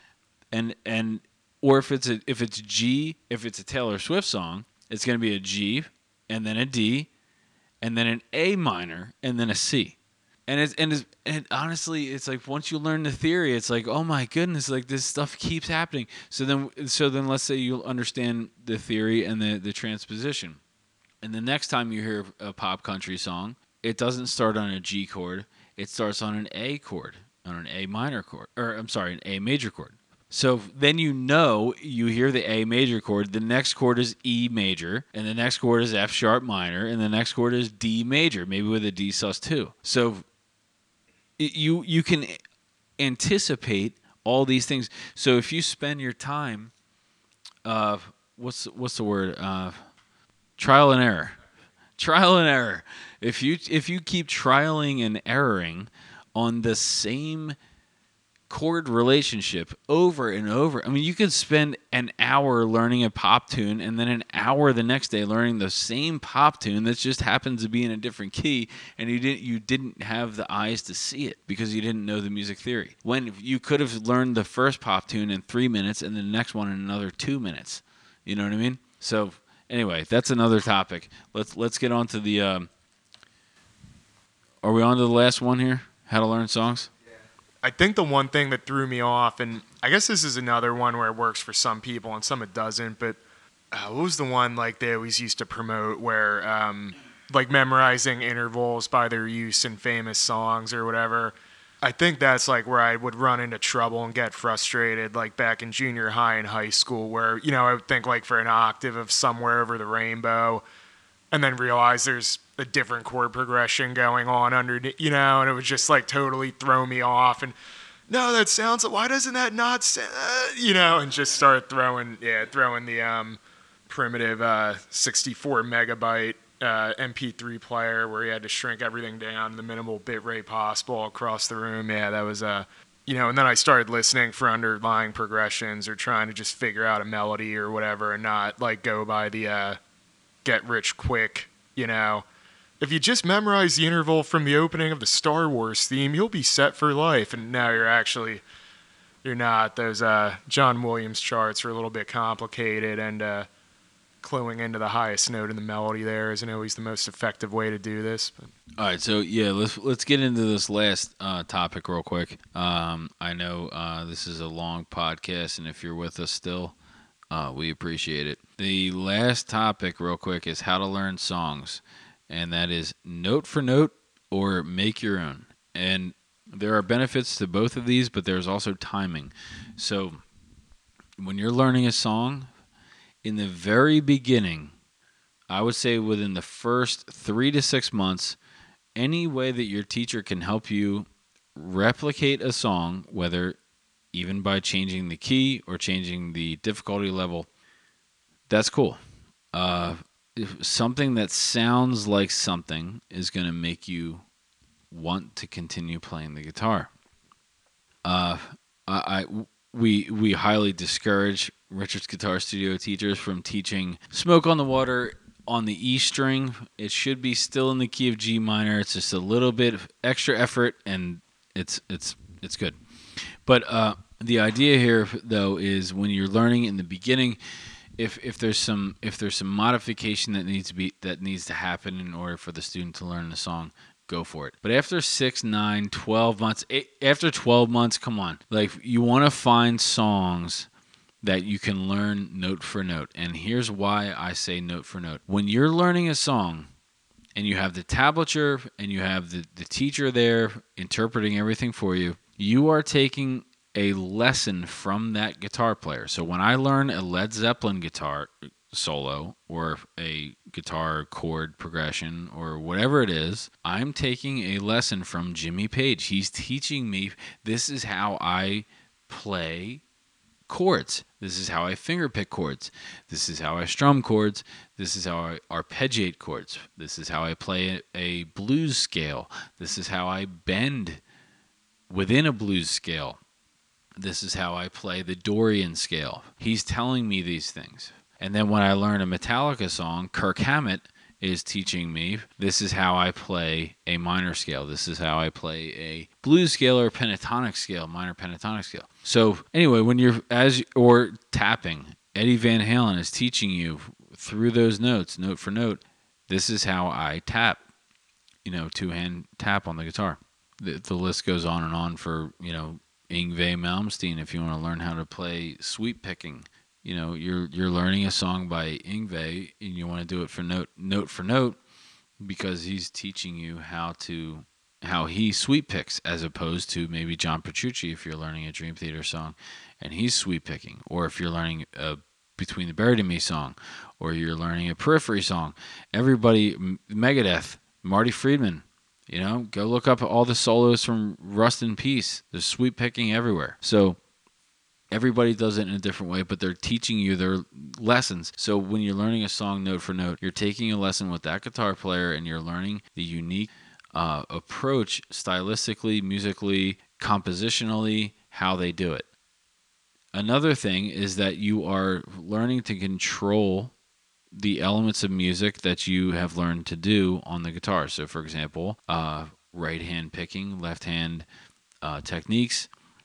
or if it's G, if it's a Taylor Swift song, it's gonna be a G, and then a D, and then an A minor, and then a C. And honestly, it's like once you learn the theory, it's like, oh my goodness, like this stuff keeps happening. So then let's say you understand the theory and the transposition, and the next time you hear a pop country song, it doesn't start on a G chord, it starts on an A chord, on an A minor chord, or I'm sorry, an A major chord. So then you hear the A major chord, the next chord is E major, and the next chord is F sharp minor, and the next chord is D major, maybe with a D sus2. So you can anticipate all these things. So if you spend your time, what's the word? Trial and error. Trial and error. If you keep trialing and erroring on the same chord relationship over and over. I mean, you could spend an hour learning a pop tune and then an hour the next day learning the same pop tune that just happens to be in a different key, and you didn't have the eyes to see it because you didn't know the music theory. When you could have learned the first pop tune in 3 minutes and the next one in another 2 minutes. You know what I mean? So anyway, that's another topic. Let's get on to the are we on to the last one here? How to learn songs? I think the one thing that threw me off, and I guess this is another one where it works for some people and some it doesn't, but what was the one like they always used to promote where like memorizing intervals by their use in famous songs or whatever? I think that's like where I would run into trouble and get frustrated, like back in junior high and high school, where, I would think like for an octave of Somewhere Over the Rainbow and then realize there's a different chord progression going on underneath, and it would just like totally throw me off. And no, that sounds, why doesn't that not sound, and just start throwing the primitive 64 megabyte MP3 player where you had to shrink everything down to the minimal bit rate possible across the room. Yeah, that was and then I started listening for underlying progressions or trying to just figure out a melody or whatever and not like go by the get rich quick, If you just memorize the interval from the opening of the Star Wars theme, you'll be set for life. And now you're not. Those John Williams charts are a little bit complicated. And cluing into the highest note in the melody there isn't always the most effective way to do this. But. All right, so yeah, let's get into this last topic real quick. I know this is a long podcast, and if you're with us still, we appreciate it. The last topic, real quick, is how to learn songs, and that is note for note or make your own. And there are benefits to both of these, but there's also timing. So when you're learning a song, in the very beginning, I would say within the first 3 to 6 months, any way that your teacher can help you replicate a song, whether even by changing the key or changing the difficulty level, that's cool. Something that sounds like something is going to make you want to continue playing the guitar. We highly discourage Richard's Guitar Studio teachers from teaching Smoke on the Water on the E string. It should be still in the key of G minor. It's just a little bit of extra effort, and it's good. But the idea here, though, is when you're learning in the beginning, if there's some modification that needs to happen in order for the student to learn the song, go for it. But after 6, 9, 12 months, after 12 months, come on. Like, you want to find songs that you can learn note for note. And here's why I say note for note. When you're learning a song and you have the tablature and you have the teacher there interpreting everything for you, you are taking a lesson from that guitar player. So when I learn a Led Zeppelin guitar solo or a guitar chord progression or whatever it is, I'm taking a lesson from Jimmy Page. He's teaching me, this is how I play chords. This is how I fingerpick chords. This is how I strum chords. This is how I arpeggiate chords. This is how I play a blues scale. This is how I bend within a blues scale. This is how I play the Dorian scale. He's telling me these things. And then when I learn a Metallica song, Kirk Hammett is teaching me, this is how I play a minor scale. This is how I play a blues scale or pentatonic scale, minor pentatonic scale. So anyway, or tapping, Eddie Van Halen is teaching you through those notes, note for note, this is how I tap, two-hand tap on the guitar. The list goes on and on for, Yngwie Malmsteen, if you want to learn how to play sweep picking. You're learning a song by Yngwie and you want to do it for note for note because he's teaching you how he sweep picks, as opposed to maybe John Petrucci if you're learning a Dream Theater song and he's sweep picking, or if you're learning a Between the Buried and Me song, or you're learning a Periphery song. Everybody, Megadeth, Marty Friedman, go look up all the solos from Rust in Peace. There's sweep picking everywhere. So everybody does it in a different way, but they're teaching you their lessons. So when you're learning a song note for note, you're taking a lesson with that guitar player and you're learning the unique approach stylistically, musically, compositionally, how they do it. Another thing is that you are learning to control the elements of music that you have learned to do on the guitar. So, for example, right hand picking, left hand techniques,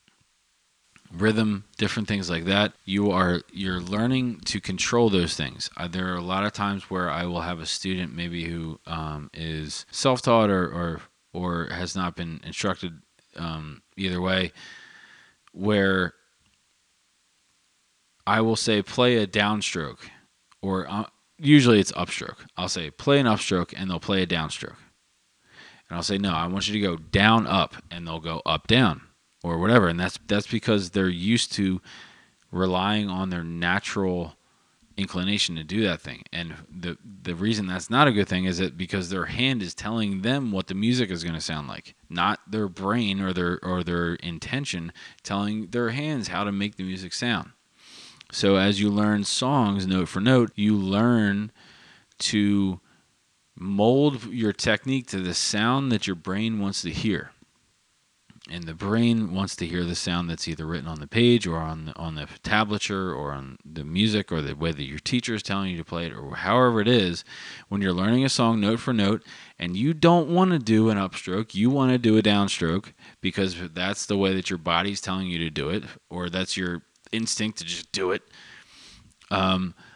rhythm, different things like that. You're learning to control those things. There are a lot of times where I will have a student maybe who is self-taught or has not been instructed either way, where I will say play a downstroke, or usually it's upstroke. I'll say play an upstroke and they'll play a downstroke. And I'll say, no, I want you to go down, up, and they'll go up, down, or whatever. And that's because they're used to relying on their natural inclination to do that thing. And the reason that's not a good thing is that because their hand is telling them what the music is going to sound like, not their brain or their intention telling their hands how to make the music sound. So as you learn songs note for note, you learn to mold your technique to the sound that your brain wants to hear. And the brain wants to hear the sound that's either written on the page or on the tablature or on the music or the way that your teacher is telling you to play it, or however it is. When you're learning a song note for note and you don't want to do an upstroke, you want to do a downstroke because that's the way that your body's telling you to do it, or that's your instinct to just do it.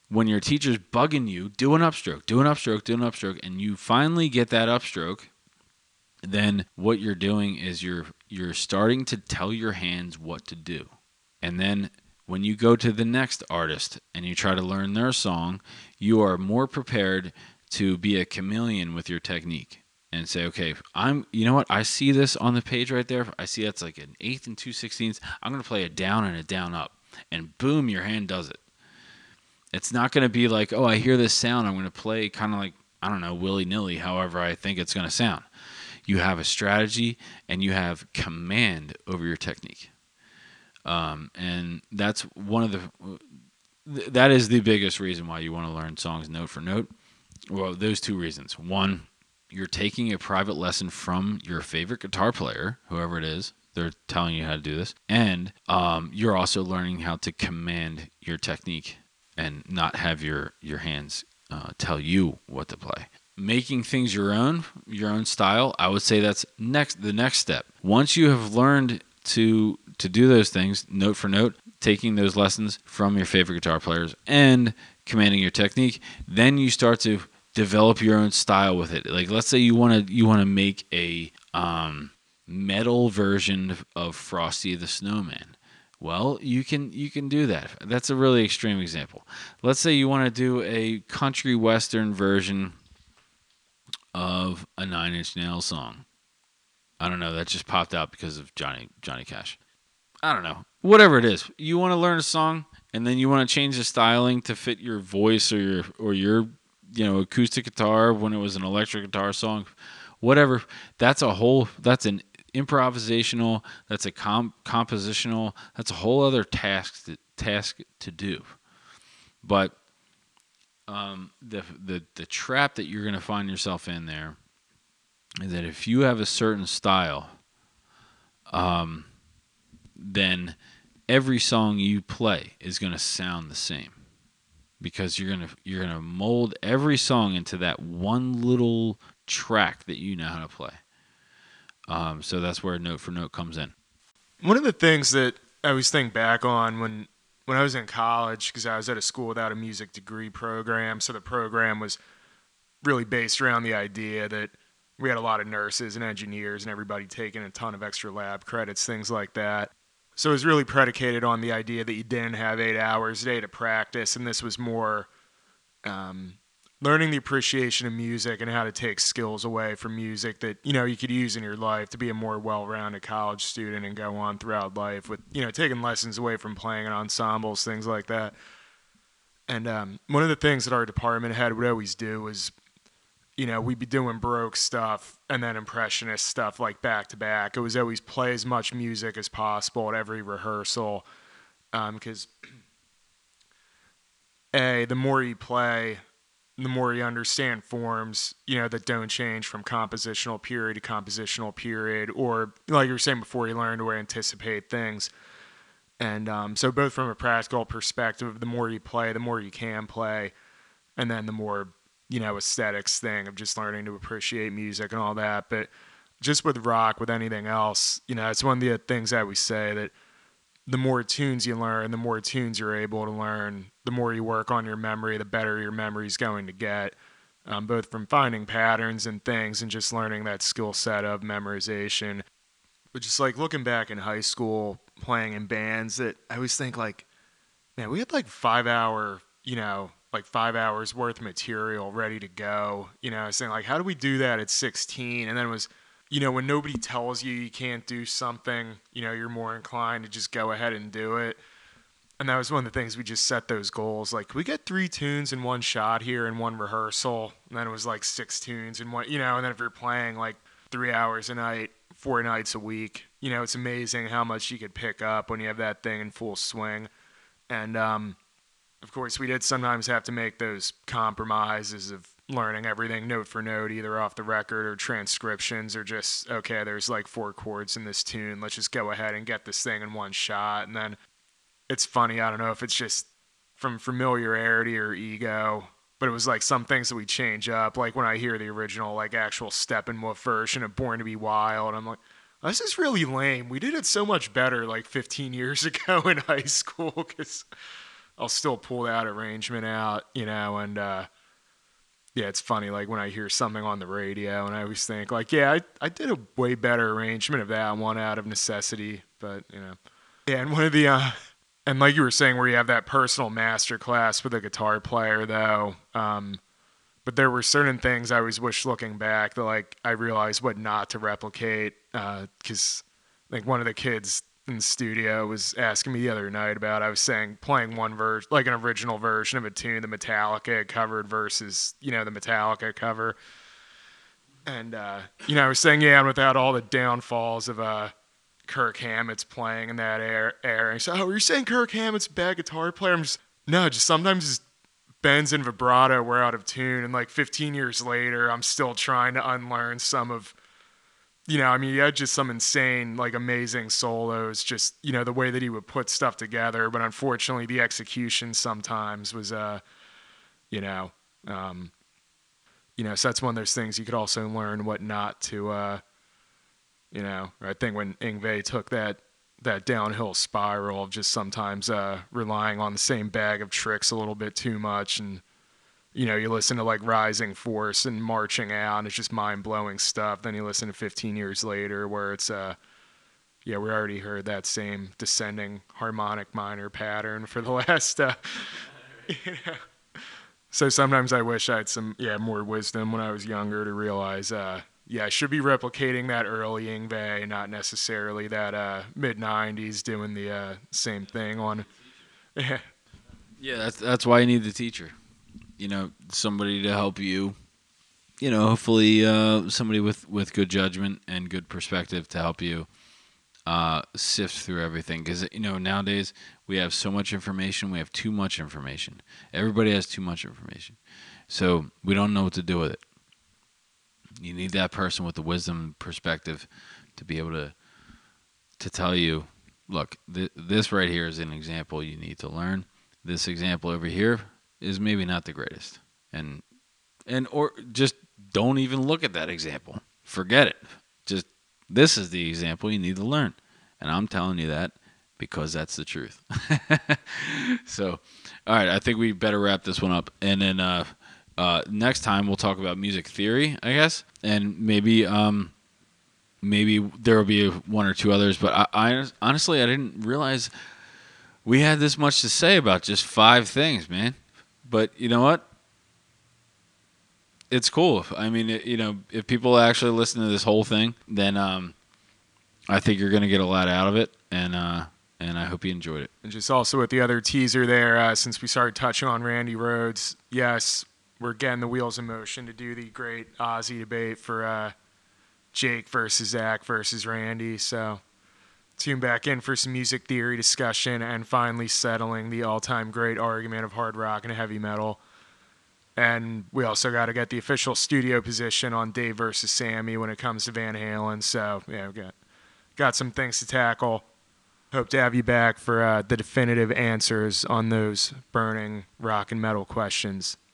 when your teacher's bugging you, do an upstroke, do an upstroke, do an upstroke, and you finally get that upstroke, then what you're doing is you're starting to tell your hands what to do. And then when you go to the next artist and you try to learn their song, you are more prepared to be a chameleon with your technique and say, okay, you know what? I see this on the page right there. I see that's like an 1/8 and 2/16. I'm going to play a down and a down up. And boom, your hand does it. It's not going to be like, oh, I hear this sound. I'm going to play kind of like, I don't know, willy-nilly, however I think it's going to sound. You have a strategy and you have command over your technique. And that's that is the biggest reason why you want to learn songs note for note. Well, those two reasons. One, you're taking a private lesson from your favorite guitar player, whoever it is. They're telling you how to do this. And you're also learning how to command your technique and not have your hands tell you what to play. Making things your own style, I would say that's the next step. Once you have learned to do those things note for note, taking those lessons from your favorite guitar players and commanding your technique, then you start to develop your own style with it. Like, let's say you want to make a metal version of Frosty the Snowman. Well, you can do that. That's a really extreme example. Let's say you want to do a country western version of a Nine Inch Nails song. I don't know. That just popped out because of Johnny Cash. I don't know. Whatever it is, you want to learn a song, and then you want to change the styling to fit your voice or your acoustic guitar when it was an electric guitar song. Whatever. That's an improvisational. That's a compositional. That's a whole other task to do. But the trap that you're going to find yourself in there is that if you have a certain style, then every song you play is going to sound the same, because you're gonna mold every song into that one little track that you know how to play. So that's where note for note comes in. One of the things that I always think back on when I was in college, because I was at a school without a music degree program, so the program was really based around the idea that we had a lot of nurses and engineers and everybody taking a ton of extra lab credits, things like that. So it was really predicated on the idea that you didn't have 8 hours a day to practice, and this was more learning the appreciation of music and how to take skills away from music that you could use in your life to be a more well-rounded college student and go on throughout life with taking lessons away from playing in ensembles, things like that. And one of the things that our department head would always do was we'd be doing Baroque stuff and then Impressionist stuff like back to back. It was always play as much music as possible at every rehearsal, because the more you play, the more you understand forms, that don't change from compositional period to compositional period, or like you were saying before, you learn to anticipate things. And so both from a practical perspective, the more you play, the more you can play, and then the more aesthetics thing of just learning to appreciate music and all that. But just with rock, with anything else, it's one of the things I always say, that the more tunes you learn, the more tunes you're able to learn, the more you work on your memory, the better your memory's going to get, both from finding patterns and things and just learning that skill set of memorization. But just like looking back in high school, playing in bands, that I always think like, man, we had like 5 hours worth of material ready to go. I was saying, like, how do we do that at 16? And then it was, when nobody tells you you can't do something, you're more inclined to just go ahead and do it. And that was one of the things we just set those goals. Like, we get 3 tunes in one shot here in one rehearsal. And then it was like 6 tunes in one, and then if you're playing like 3 hours a night, 4 nights a week, it's amazing how much you could pick up when you have that thing in full swing. And, of course, we did sometimes have to make those compromises of learning everything note for note, either off the record or transcriptions, or just, okay, there's like 4 chords in this tune. Let's just go ahead and get this thing in one shot. And then it's funny, I don't know if it's just from familiarity or ego, but it was like some things that we change up. Like when I hear the original, like actual Steppenwolf version of Born to Be Wild, I'm like, this is really lame. We did it so much better like 15 years ago in high school, because I'll still pull that arrangement out, and yeah, it's funny, like when I hear something on the radio and I always think like, yeah, I did a way better arrangement of that one out of necessity, but yeah, and one of the and like you were saying, where you have that personal master class with a guitar player, though. But there were certain things I always wish, looking back, that like I realized what not to replicate. Because like one of the kids in the studio was asking me the other night about, I was saying playing one verse, like an original version of a tune the Metallica covered versus the Metallica cover. And I was saying, yeah, and without all the downfalls of Kirk Hammett's playing in that era. And he said, "Oh, were you saying Kirk Hammett's a bad guitar player?" I'm just, no, just sometimes his bends and vibrato were out of tune. And like 15 years later, I'm still trying to unlearn some of, he had just some insane, like amazing solos, just, the way that he would put stuff together. But unfortunately, the execution sometimes was, so that's one of those things you could also learn what not to, I think when Yngwie took that downhill spiral of just sometimes relying on the same bag of tricks a little bit too much, and you listen to like Rising Force and Marching Out, and it's just mind-blowing stuff. Then you listen to 15 years later where it's we already heard that same descending harmonic minor pattern for the last So sometimes I wish I had some more wisdom when I was younger to realize I should be replicating that early Yngwie, not necessarily that mid-90s doing the same thing on. Yeah, that's why you need the teacher. Somebody to help you. Hopefully somebody with good judgment and good perspective to help you sift through everything. Because nowadays we have so much information. We have too much information. Everybody has too much information, so we don't know what to do with it. You need that person with the wisdom and perspective to be able to tell you, look, this right here is an example you need to learn. This example over here is maybe not the greatest. Or just don't even look at that example. Forget it. Just, this is the example you need to learn. And I'm telling you that because that's the truth. So, all right, I think we better wrap this one up. And then next time we'll talk about music theory, I guess, and maybe there will be one or two others. But I honestly, I didn't realize we had this much to say about just 5 things, man. But you know what? It's cool. I mean, if people actually listen to this whole thing, then I think you're going to get a lot out of it, and I hope you enjoyed it. And just also with the other teaser there, since we started touching on Randy Rhoads, yes, we're getting the wheels in motion to do the great Ozzy debate for Jake versus Zach versus Randy. So tune back in for some music theory discussion and finally settling the all-time great argument of hard rock and heavy metal. And we also got to get the official studio position on Dave versus Sammy when it comes to Van Halen. So yeah, we got some things to tackle. Hope to have you back for the definitive answers on those burning rock and metal questions.